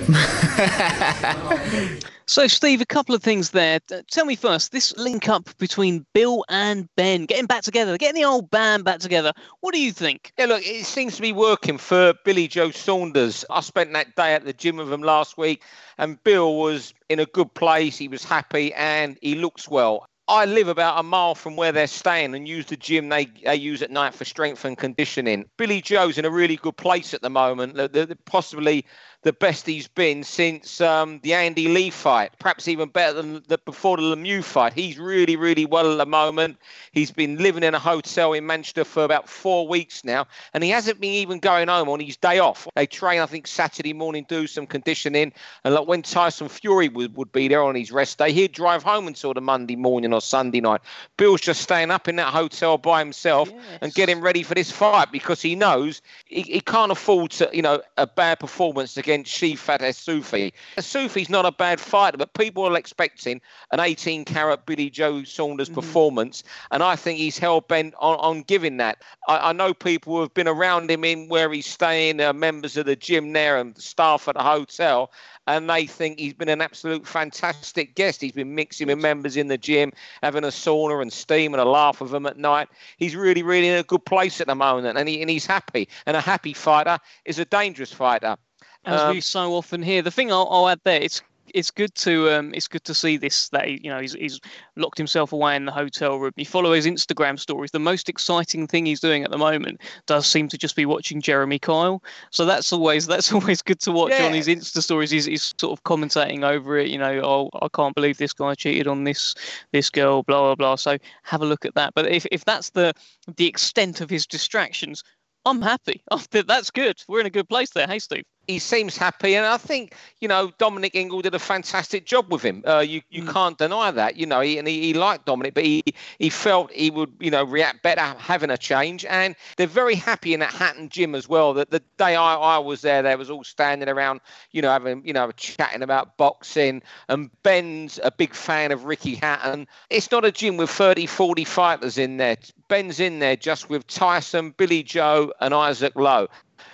So, Steve, a couple of things there. Tell me first, this link up between Bill and Ben, getting back together, getting the old band back together. What do you think? Yeah, look, it seems to be working for Billy Joe Saunders. I spent that day at the gym with him last week, and Bill was in a good place. He was happy and he looks well. I live about a mile from where they're staying and use the gym they use at night for strength and conditioning. Billy Joe's in a really good place at the moment, possibly the best he's been since the Andy Lee fight, perhaps even better than before the Lemieux fight. He's really, really well at the moment. He's been living in a hotel in Manchester for about 4 weeks now, and he hasn't been even going home on his day off. They train, I think, Saturday morning, do some conditioning, and like when Tyson Fury would be there on his rest day, he'd drive home until the Monday morning or Sunday night. Bill's just staying up in that hotel by himself and getting ready for this fight, because he knows he can't afford to, a bad performance against Shifat Sufi. Sufi's not a bad fighter, but people are expecting an 18-carat Billy Joe Saunders performance, and I think he's hell-bent on giving that. I know people who have been around him in where he's staying, members of the gym there and staff at the hotel, and they think he's been an absolute fantastic guest. He's been mixing with members in the gym, having a sauna and steam and a laugh with them at night. He's really, really in a good place at the moment, and he's happy. And a happy fighter is a dangerous fighter. As we so often hear. The thing I'll add there, it's good to see this, that he's locked himself away in the hotel room. You follow his Instagram stories. The most exciting thing he's doing at the moment does seem to just be watching Jeremy Kyle. So that's always good to watch on his Insta stories. He's sort of commentating over it. I can't believe this guy cheated on this girl, blah blah blah. So have a look at that. But if that's the extent of his distractions, I'm happy. That's good. We're in a good place there. Hey, Steve. He seems happy, and I think Dominic Ingle did a fantastic job with him. You can't deny that. He liked Dominic, but he felt he would react better having a change. And they're very happy in that Hatton gym as well. That the day I was there, they was all standing around, having chatting about boxing. And Ben's a big fan of Ricky Hatton. It's not a gym with 30, 40 fighters in there. Ben's in there just with Tyson, Billy Joe, and Isaac Lowe.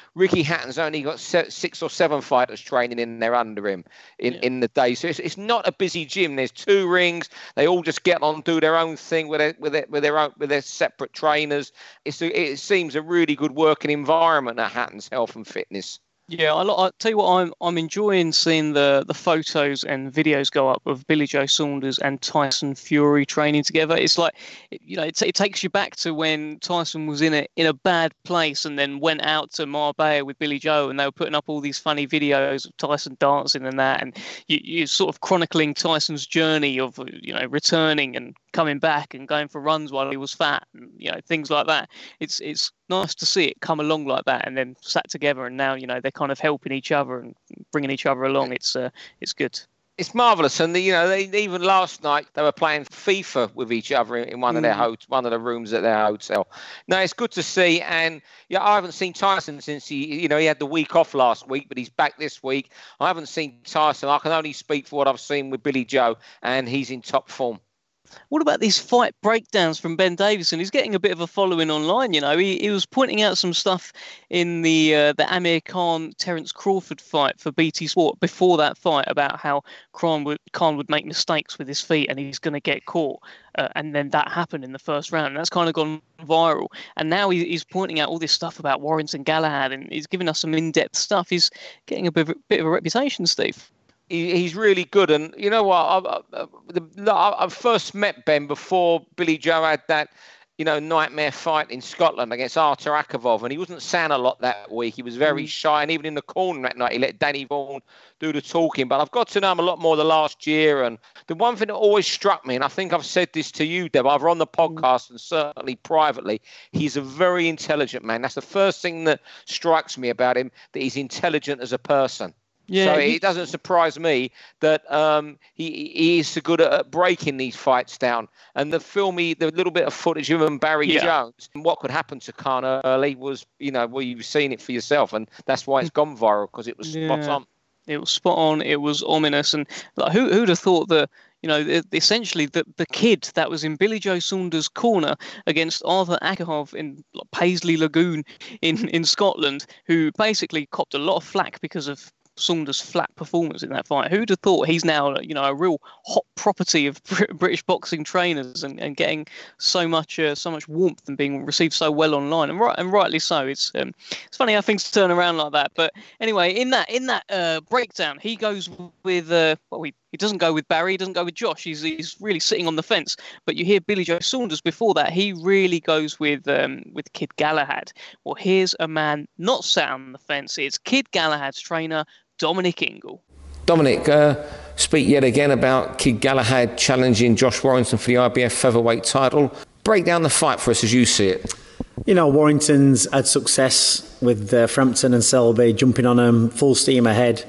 Ricky Hatton's only got 6 or 7 fighters training in there under him in the day. So it's not a busy gym. There's 2 rings. They all just get on, do their own thing with their separate trainers. It seems a really good working environment at Hatton's Health and Fitness. Yeah, I tell you what, I'm enjoying seeing the photos and videos go up of Billy Joe Saunders and Tyson Fury training together. It's like, it takes you back to when Tyson was in a bad place and then went out to Marbella with Billy Joe, and they were putting up all these funny videos of Tyson dancing and that, and you're sort of chronicling Tyson's journey of returning and coming back and going for runs while he was fat, and things like that. It's nice to see it come along like that, and then sat together, and now they're kind of helping each other and bringing each other along. It's good. It's marvellous, and they even last night they were playing FIFA with each other in one of their one of the rooms at their hotel. No, it's good to see, and I haven't seen Tyson since he had the week off last week, but he's back this week. I haven't seen Tyson. I can only speak for what I've seen with Billy Joe, and he's in top form. What about these fight breakdowns from Ben Davison? He's getting a bit of a following online. He was pointing out some stuff in the Amir Khan Terence Crawford fight for BT Sport before that fight about how Khan would make mistakes with his feet and he's going to get caught. And then that happened in the first round. And that's kind of gone viral. And now he's pointing out all this stuff about Warrington Galahad, and he's giving us some in-depth stuff. He's getting a bit of a reputation, Steve. He's really good, and you know what? I first met Ben before Billy Joe had that, nightmare fight in Scotland against Artur Akavov, and he wasn't saying a lot that week. He was very shy, and even in the corner that night, he let Danny Vaughan do the talking. But I've got to know him a lot more the last year, and the one thing that always struck me, and I think I've said this to you, Deb, either on the podcast and certainly privately, he's a very intelligent man. That's the first thing that strikes me about him, that he's intelligent as a person. Yeah, so it doesn't surprise me that he is so good at breaking these fights down. And the little bit of footage of him and Barry Jones, and what could happen to Khan early was, you've seen it for yourself, and that's why it's gone viral, because it was spot on. It was spot on. It was ominous, and who'd have thought that? Essentially the kid that was in Billy Joe Saunders' corner against Artur Akavov in Paisley Lagoon in Scotland, who basically copped a lot of flack because of Saunders' flat performance in that fight. Who'd have thought he's now, a real hot property of British boxing trainers and getting so much warmth and being received so well online, and rightly so. It's funny how things turn around like that. But anyway, in that breakdown, he goes with he doesn't go with Barry, he doesn't go with Josh. He's really sitting on the fence. But you hear Billy Joe Saunders before that, he really goes with Kid Galahad. Well, here's a man not sat on the fence. It's Kid Galahad's trainer, Dominic Ingle. Dominic, speak yet again about Kid Galahad challenging Josh Warrington for the IBF featherweight title. Break down the fight for us as you see it. Warrington's had success with Frampton and Selby jumping on him full steam ahead.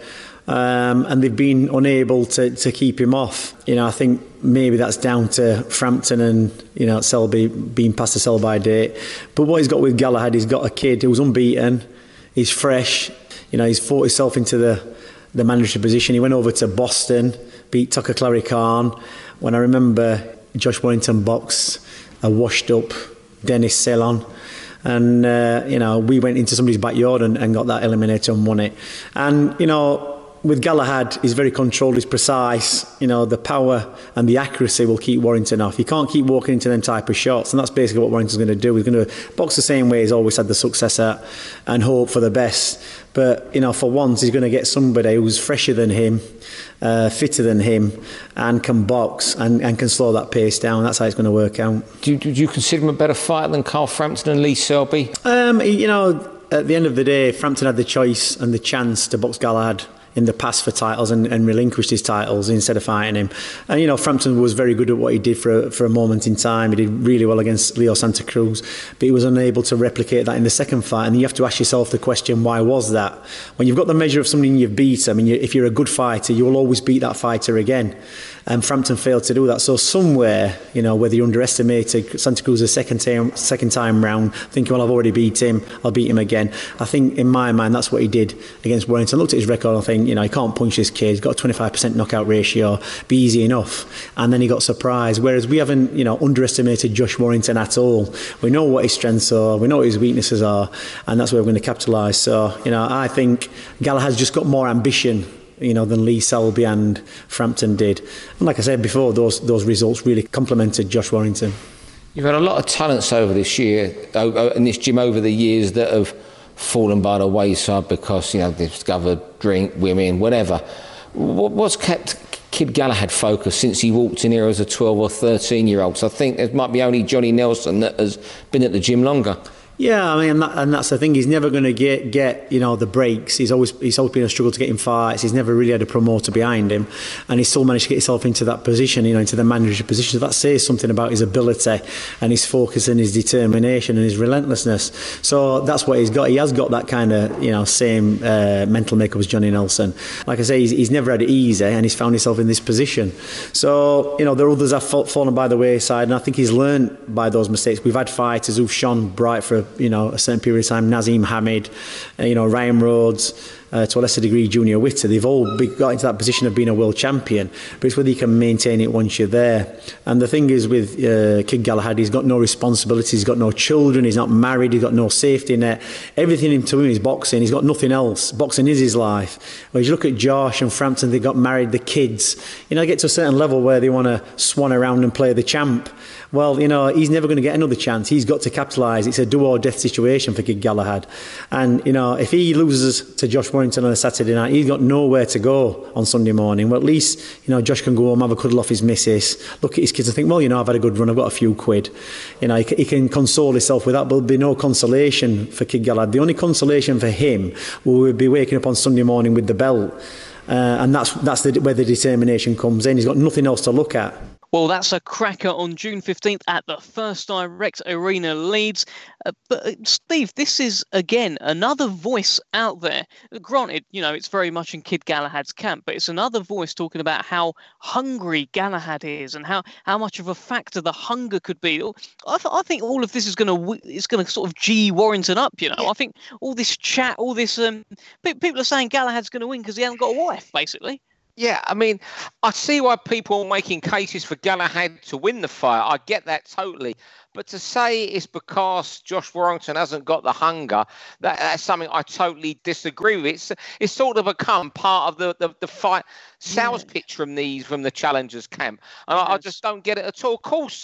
And they've been unable to keep him off. I think maybe that's down to Frampton and Selby being past the sell-by date. But what he's got with Galahad, he's got a kid who's unbeaten, he's fresh. He's fought himself into the manager position. He went over to Boston, beat Tucker Clary Khan. When I remember Josh Warrington boxed a washed-up Dennis Ceylon. And we went into somebody's backyard and got that eliminator and won it. And with Galahad, he's very controlled, he's precise. The power and the accuracy will keep Warrington off. He can't keep walking into them type of shots, and that's basically what Warrington's going to do. He's going to box the same way he's always had the success at and hope for the best. But, for once, he's going to get somebody who's fresher than him, fitter than him, and can box and can slow that pace down. That's how it's going to work out. Do you consider him a better fighter than Carl Frampton and Lee Selby? At the end of the day, Frampton had the choice and the chance to box Galahad in the past for titles and relinquished his titles instead of fighting him. And Frampton was very good at what he did for a moment in time. He did really well against Leo Santa Cruz, but he was unable to replicate that in the second fight. And you have to ask yourself the question, why was that? When you've got the measure of something you've beat, if you're a good fighter, you will always beat that fighter again. and Frampton failed to do that. So somewhere, whether you underestimated Santa Cruz the second time round, thinking, well, I've already beat him, I'll beat him again. I think in my mind that's what he did against Warrington. I looked at his record and I think, he can't punch this kid. He's got a 25% knockout ratio, be easy enough. And then he got surprised. Whereas we haven't, underestimated Josh Warrington at all. We know what his strengths are, we know what his weaknesses are, and that's where we're going to capitalise. So, I think Galahad's just got more ambition, than Lee Selby and Frampton did. And like I said before, those results really complemented Josh Warrington. You've had a lot of talents over this year, in this gym over the years, that have fallen by the wayside because, they've discovered drink, women, whatever. What's kept Kid Galahad focused since he walked in here as a 12 or 13-year-old? So I think it might be only Johnny Nelson that has been at the gym longer. Yeah, I mean, and that's the thing. He's never going to get the breaks. He's always been a struggle to get in fights. He's never really had a promoter behind him, and he's still managed to get himself into that position, into the manager position. So that says something about his ability and his focus and his determination and his relentlessness. So that's what he's got. He has got that kind of same mental makeup as Johnny Nelson. Like I say, he's never had it easy, and he's found himself in this position. So there are others have fallen by the wayside, and I think he's learned by those mistakes. We've had fighters who've shone bright for a certain period of time. Nazim Hamid, Ryan Rhodes, to a lesser degree Junior Witter. They've all got into that position of being a world champion, but it's whether you can maintain it once you're there. And the thing is with Kid Galahad, he's got no responsibilities, he's got no children, he's not married, he's got no safety net. Everything to him is boxing. He's got nothing else. Boxing is his life. Whereas you look at Josh and Frampton, they got married, the kids, they get to a certain level where they want to swan around and play the champ. Well, he's never going to get another chance. He's got to capitalise. It's a do or death situation for Kid Galahad. And, if he loses to Josh Warrington on a Saturday night, he's got nowhere to go on Sunday morning. Well, at least, Josh can go home, have a cuddle off his missus, look at his kids and think, well, I've had a good run, I've got a few quid. He can console himself with that, but there'll be no consolation for Kid Galahad. The only consolation for him will be waking up on Sunday morning with the belt. And that's where the determination comes in. He's got nothing else to look at. Well, that's a cracker on June 15th at the First Direct Arena, Leeds. But Steve, this is, again, another voice out there. Granted, it's very much in Kid Galahad's camp, but it's another voice talking about how hungry Galahad is and how much of a factor the hunger could be. I think all of this is going to sort of G Warrington up, Yeah. I think all this chat, all this... people are saying Galahad's going to win because he hasn't got a wife, basically. Yeah, I mean, I see why people are making cases for Galahad to win the fight. I get that totally. But to say it's because Josh Warrington hasn't got the hunger, that's something I totally disagree with. It's sort of become part of the fight sales pitch from the challengers camp. And I just don't get it at all. Of course,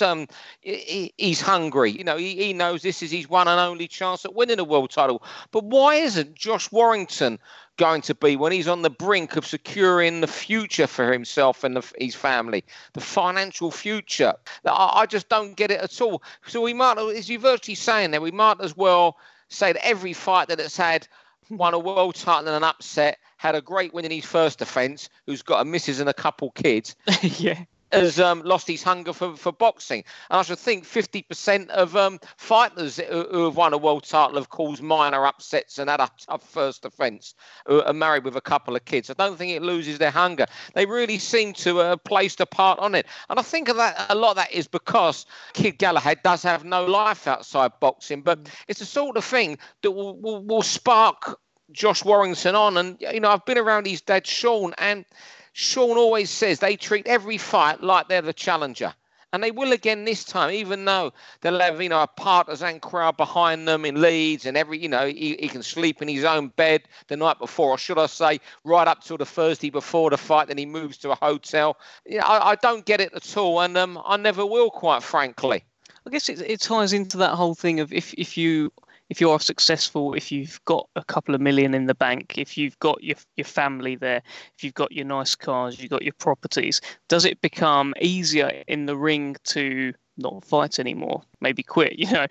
he's hungry. He knows this is his one and only chance at winning a world title. But why isn't Josh Warrington going to be, when he's on the brink of securing the future for himself and his family, the financial future? I just don't get it at all. So we might, as you're virtually saying there, we might as well say that every fight that it's had, won a world title in an upset, had a great win in his first defence, who's got a missus and a couple kids, yeah, has lost his hunger for boxing. And I should think 50% of fighters who have won a world title have caused minor upsets and had a tough first defence, who are married with a couple of kids. I don't think it loses their hunger. They really seem to have placed a part on it. And I think of that, a lot of that is because Kid Galahad does have no life outside boxing, but it's the sort of thing that will spark Josh Warrington on. And, I've been around his dad, Sean, and Sean always says they treat every fight like they're the challenger. And they will again this time, even though they'll have, a partisan crowd behind them in Leeds and he can sleep in his own bed the night before, or should I say, right up till the Thursday before the fight, then he moves to a hotel. I don't get it at all, and I never will, quite frankly. I guess it ties into that whole thing of if you are successful, if you've got a couple of million in the bank, if you've got your family there, if you've got your nice cars, you've got your properties, does it become easier in the ring to not fight anymore? Maybe quit.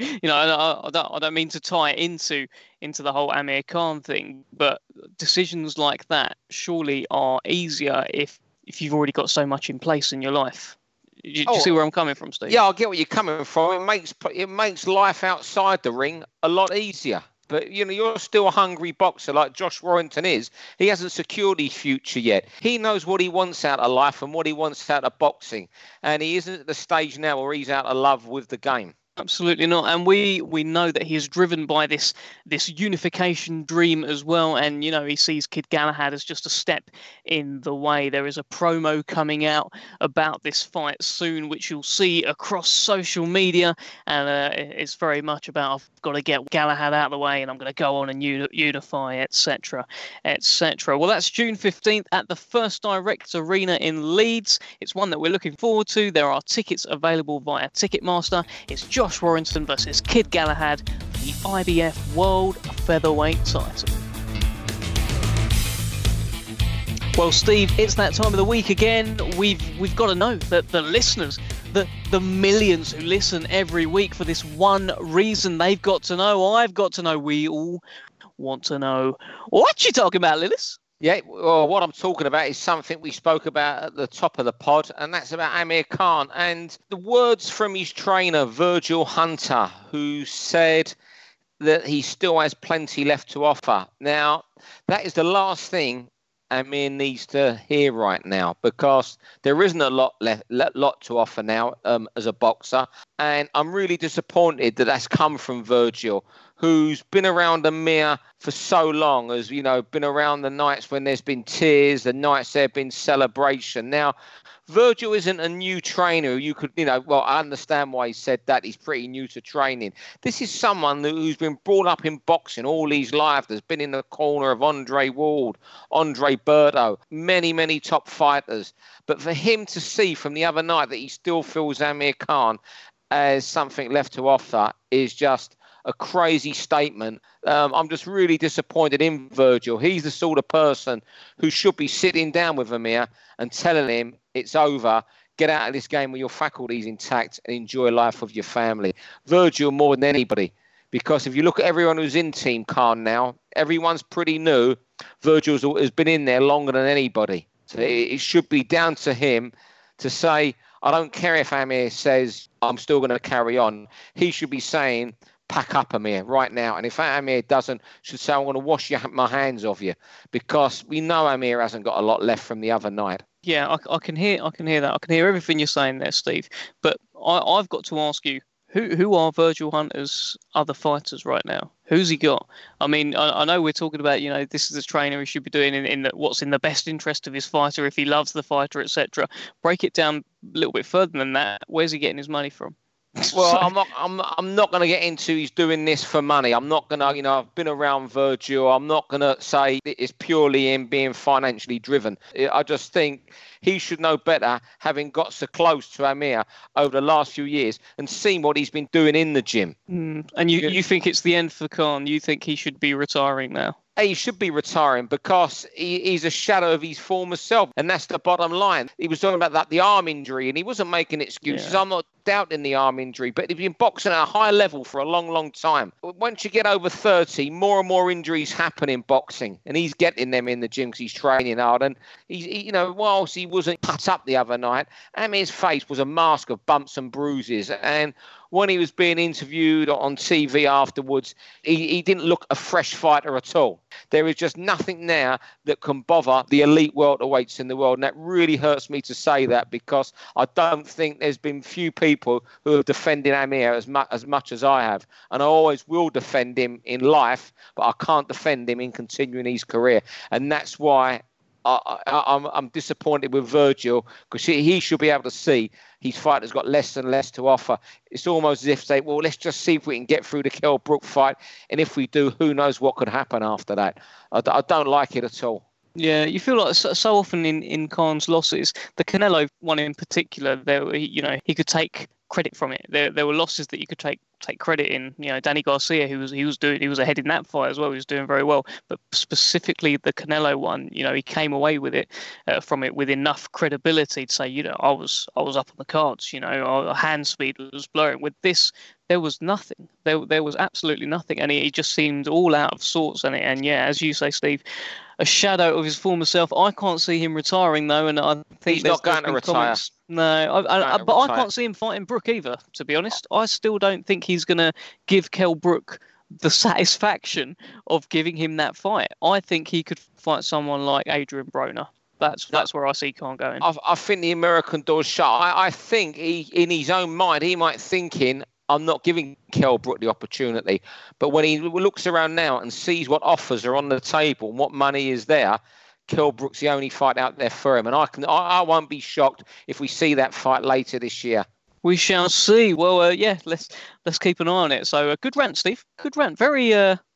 I don't mean to tie it into the whole Amir Khan thing, but decisions like that surely are easier if you've already got so much in place in your life. Do you see where I'm coming from, Steve? Yeah, I get where you're coming from. It makes life outside the ring a lot easier. But, you're still a hungry boxer like Josh Warrington is. He hasn't secured his future yet. He knows what he wants out of life and what he wants out of boxing. And he isn't at the stage now where he's out of love with the game. Absolutely not, and we know that he is driven by this unification dream as well. And he sees Kid Galahad as just a step in the way. There is a promo coming out about this fight soon, which you'll see across social media, and it's very much about I've got to get Galahad out of the way, and I'm going to go on and unify, etc., etc. Well, that's June 15th at the First Direct Arena in Leeds. It's one that we're looking forward to. There are tickets available via Ticketmaster. It's Josh Warrington versus Kid Galahad for the IBF World Featherweight title. Well, Steve, it's that time of the week again. We've got to know that the listeners, the millions who listen every week for this one reason, they've got to know. I've got to know. We all want to know. What you talking about, Lillis? Yeah, well, what I'm talking about is something we spoke about at the top of the pod, and that's about Amir Khan. And the words from his trainer, Virgil Hunter, who said that he still has plenty left to offer. Now, that is the last thing Amir needs to hear right now, because there isn't a lot to offer now as a boxer. And I'm really disappointed that that's come from Virgil, who's been around Amir for so long, has, been around the nights when there's been tears, the nights there have been celebration. Now, Virgil isn't a new trainer. You could, well, I understand why he said that. He's pretty new to training. This is someone who's been brought up in boxing all his life. There's been in the corner of Andre Ward, Andre Berto, many, many top fighters. But for him to see from the other night that he still feels Amir Khan as something left to offer is just a crazy statement. I'm just really disappointed in Virgil. He's the sort of person who should be sitting down with Amir and telling him it's over, get out of this game with your faculties intact and enjoy life with your family. Virgil more than anybody, because if you look at everyone who's in Team Khan now, everyone's pretty new. Virgil has been in there longer than anybody. So it should be down to him to say, I don't care if Amir says I'm still going to carry on. He should be saying, pack up, Amir, right now. And if Amir doesn't, should say, I'm going to wash my hands off you, because we know Amir hasn't got a lot left from the other night. Yeah, I can hear that. I can hear everything you're saying there, Steve. But I've got to ask you, who are Virgil Hunter's other fighters right now? Who's he got? I mean, I know we're talking about, this is a trainer he should be doing in what's in the best interest of his fighter, if he loves the fighter, etc. Break it down a little bit further than that. Where's he getting his money from? Well, I'm not going to get into he's doing this for money. I'm not going to, I've been around Virgil. I'm not going to say it's purely him being financially driven. I just think he should know better, having got so close to Amir over the last few years and seen what he's been doing in the gym. And you think it's the end for Khan? You think he should be retiring now? He should be retiring because he's a shadow of his former self. And that's the bottom line. He was talking about the arm injury, and he wasn't making excuses. Yeah. I'm not doubting the arm injury, but he's been boxing at a high level for a long, long time. Once you get over 30, more and more injuries happen in boxing, and he's getting them in the gym because he's training hard. And whilst he wasn't cut up the other night, Amir's face was a mask of bumps and bruises. And when he was being interviewed on TV afterwards, he didn't look a fresh fighter at all. There is just nothing now that can bother the elite welterweights in the world. And that really hurts me to say that, because I don't think there's been few people who have defended Amir as much as I have. And I always will defend him in life, but I can't defend him in continuing his career. And that's why I'm disappointed with Virgil, because he should be able to see his fighter's got less and less to offer. It's almost as if say, well, let's just see if we can get through the Kell Brook fight. And if we do, who knows what could happen after that. I don't like it at all. Yeah, you feel like so often in Khan's losses, the Canelo one in particular, he could take credit from it. There were losses that you could take credit in. Danny Garcia, he was ahead in that fight as well. He was doing very well. But specifically the Canelo one, he came away with it from it with enough credibility to say, I was up on the cards. Our hand speed was blurring. With this, there was nothing. There was absolutely nothing, and he just seemed all out of sorts. And yeah, as you say, Steve, a shadow of his former self. I can't see him retiring though, and I think he's not going to retire. Comments. No, but I can't see him fighting Brook either. To be honest, I still don't think he's going to give Kell Brook the satisfaction of giving him that fight. I think he could fight someone like Adrian Broner. That's where I see Khan going. I think the American door's shut. I think he, in his own mind, he might thinking, I'm not giving Kell Brook the opportunity. But when he looks around now and sees what offers are on the table and what money is there, Kell Brook's the only fight out there for him. And I won't be shocked if we see that fight later this year. We shall see. Well, let's keep an eye on it. So, good rant, Steve. Good rant. Very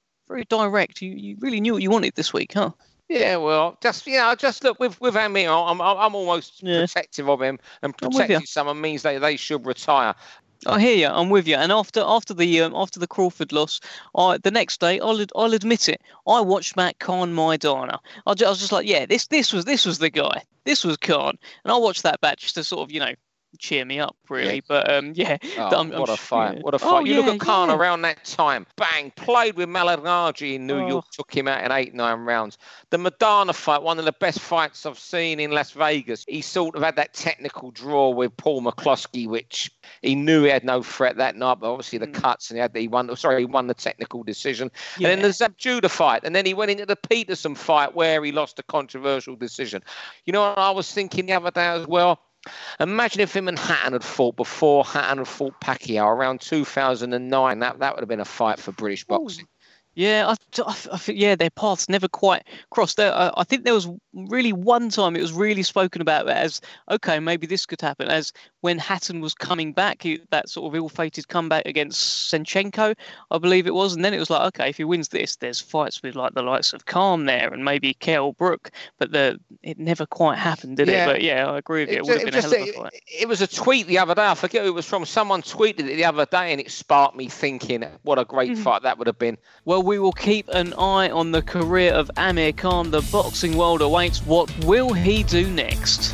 direct. You really knew what you wanted this week, huh? Yeah, well, just look with Amir. I'm almost protective of him, and protecting someone means they should retire. I hear you. I'm with you. And after the Crawford loss, the next day I'll admit it. I watched Matt Khan Maidana. I was just like, yeah, this was the guy. This was Khan, and I watched that back just to sort of cheer me up, really. Yeah. But what a fight! What a fight! You look at Khan around that time. Bang! Played with Malignaggi in New York. Took him out in 8-9 rounds. The Maidana fight, one of the best fights I've seen in Las Vegas. He sort of had that technical draw with Paul McCloskey, which he knew he had no threat that night. But obviously the cuts, and he won the technical decision. Yeah. And then the Zab Judah fight, and then he went into the Peterson fight where he lost a controversial decision. You know what I was thinking the other day as well? Imagine if him and Hatton had fought before Hatton had fought Pacquiao around 2009. That would have been a fight for British boxing. Yeah, I think their paths never quite crossed. I think there was really one time it was really spoken about as, okay, maybe this could happen, as when Hatton was coming back, that sort of ill-fated comeback against Senchenko, I believe it was, and then it was like, okay, if he wins this, there's fights with like the likes of Khan there and maybe Kell Brook, but it never quite happened, did it? But yeah, I agree with you. It would have been a hell of a fight. It was a tweet the other day. I forget who it was from. Someone tweeted it the other day, and it sparked me thinking, what a great fight that would have been. Well, we will keep an eye on the career of Amir Khan. The boxing world awaits. What will he do next?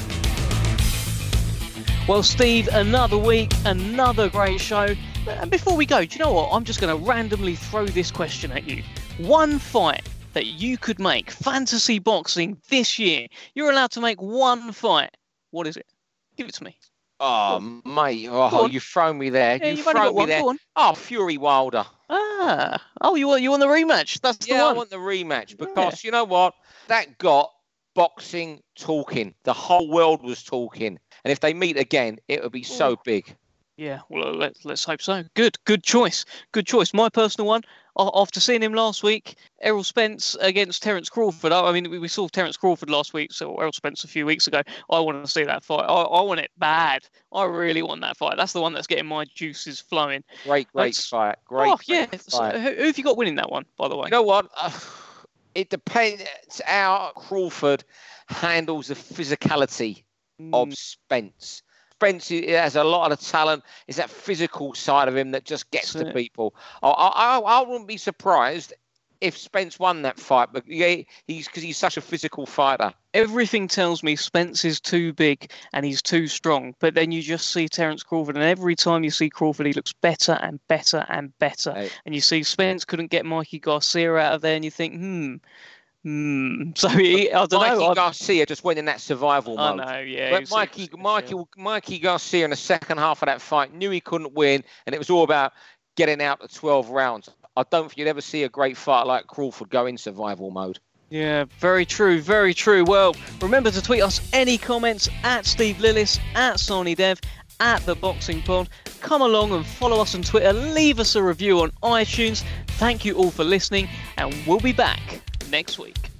Well, Steve, another week, another great show. And before we go, do you know what? I'm just going to randomly throw this question at you. One fight that you could make fantasy boxing this year. You're allowed to make one fight. What is it? Give it to me. Oh, mate. You've thrown me there. Yeah, you've thrown me there. Oh, Fury Wilder. You want the rematch? That's the one. I want the rematch because you know what? That got boxing talking. The whole world was talking. And if they meet again, it would be so big. Yeah, well, let's hope so. Good choice. Good choice. My personal one, after seeing him last week, Errol Spence against Terence Crawford. I mean, we saw Terence Crawford last week, so Errol Spence a few weeks ago. I want to see that fight. I want it bad. I really want that fight. That's the one that's getting my juices flowing. Great fight. Great fight. So who have you got winning that one, by the way? You know what? It depends how Crawford handles the physicality of Spence. Spence has a lot of talent. It's that physical side of him that just gets to people. I wouldn't be surprised if Spence won that fight, but he's such a physical fighter. Everything tells me Spence is too big and he's too strong. But then you just see Terence Crawford, and every time you see Crawford, he looks better and better and better. Hey. And you see Spence couldn't get Mikey Garcia out of there, and you think, So I don't know. Mikey Garcia just went in that survival mode. I know, yeah. But Mikey Garcia in the second half of that fight knew he couldn't win, and it was all about getting out the 12 rounds. I don't think you'd ever see a great fight like Crawford go in survival mode. Yeah, very true, very true. Well, remember to tweet us any comments at Steve Lillis, at Sani Dev, at The Boxing Pod. Come along and follow us on Twitter. Leave us a review on iTunes. Thank you all for listening, and we'll be back next week.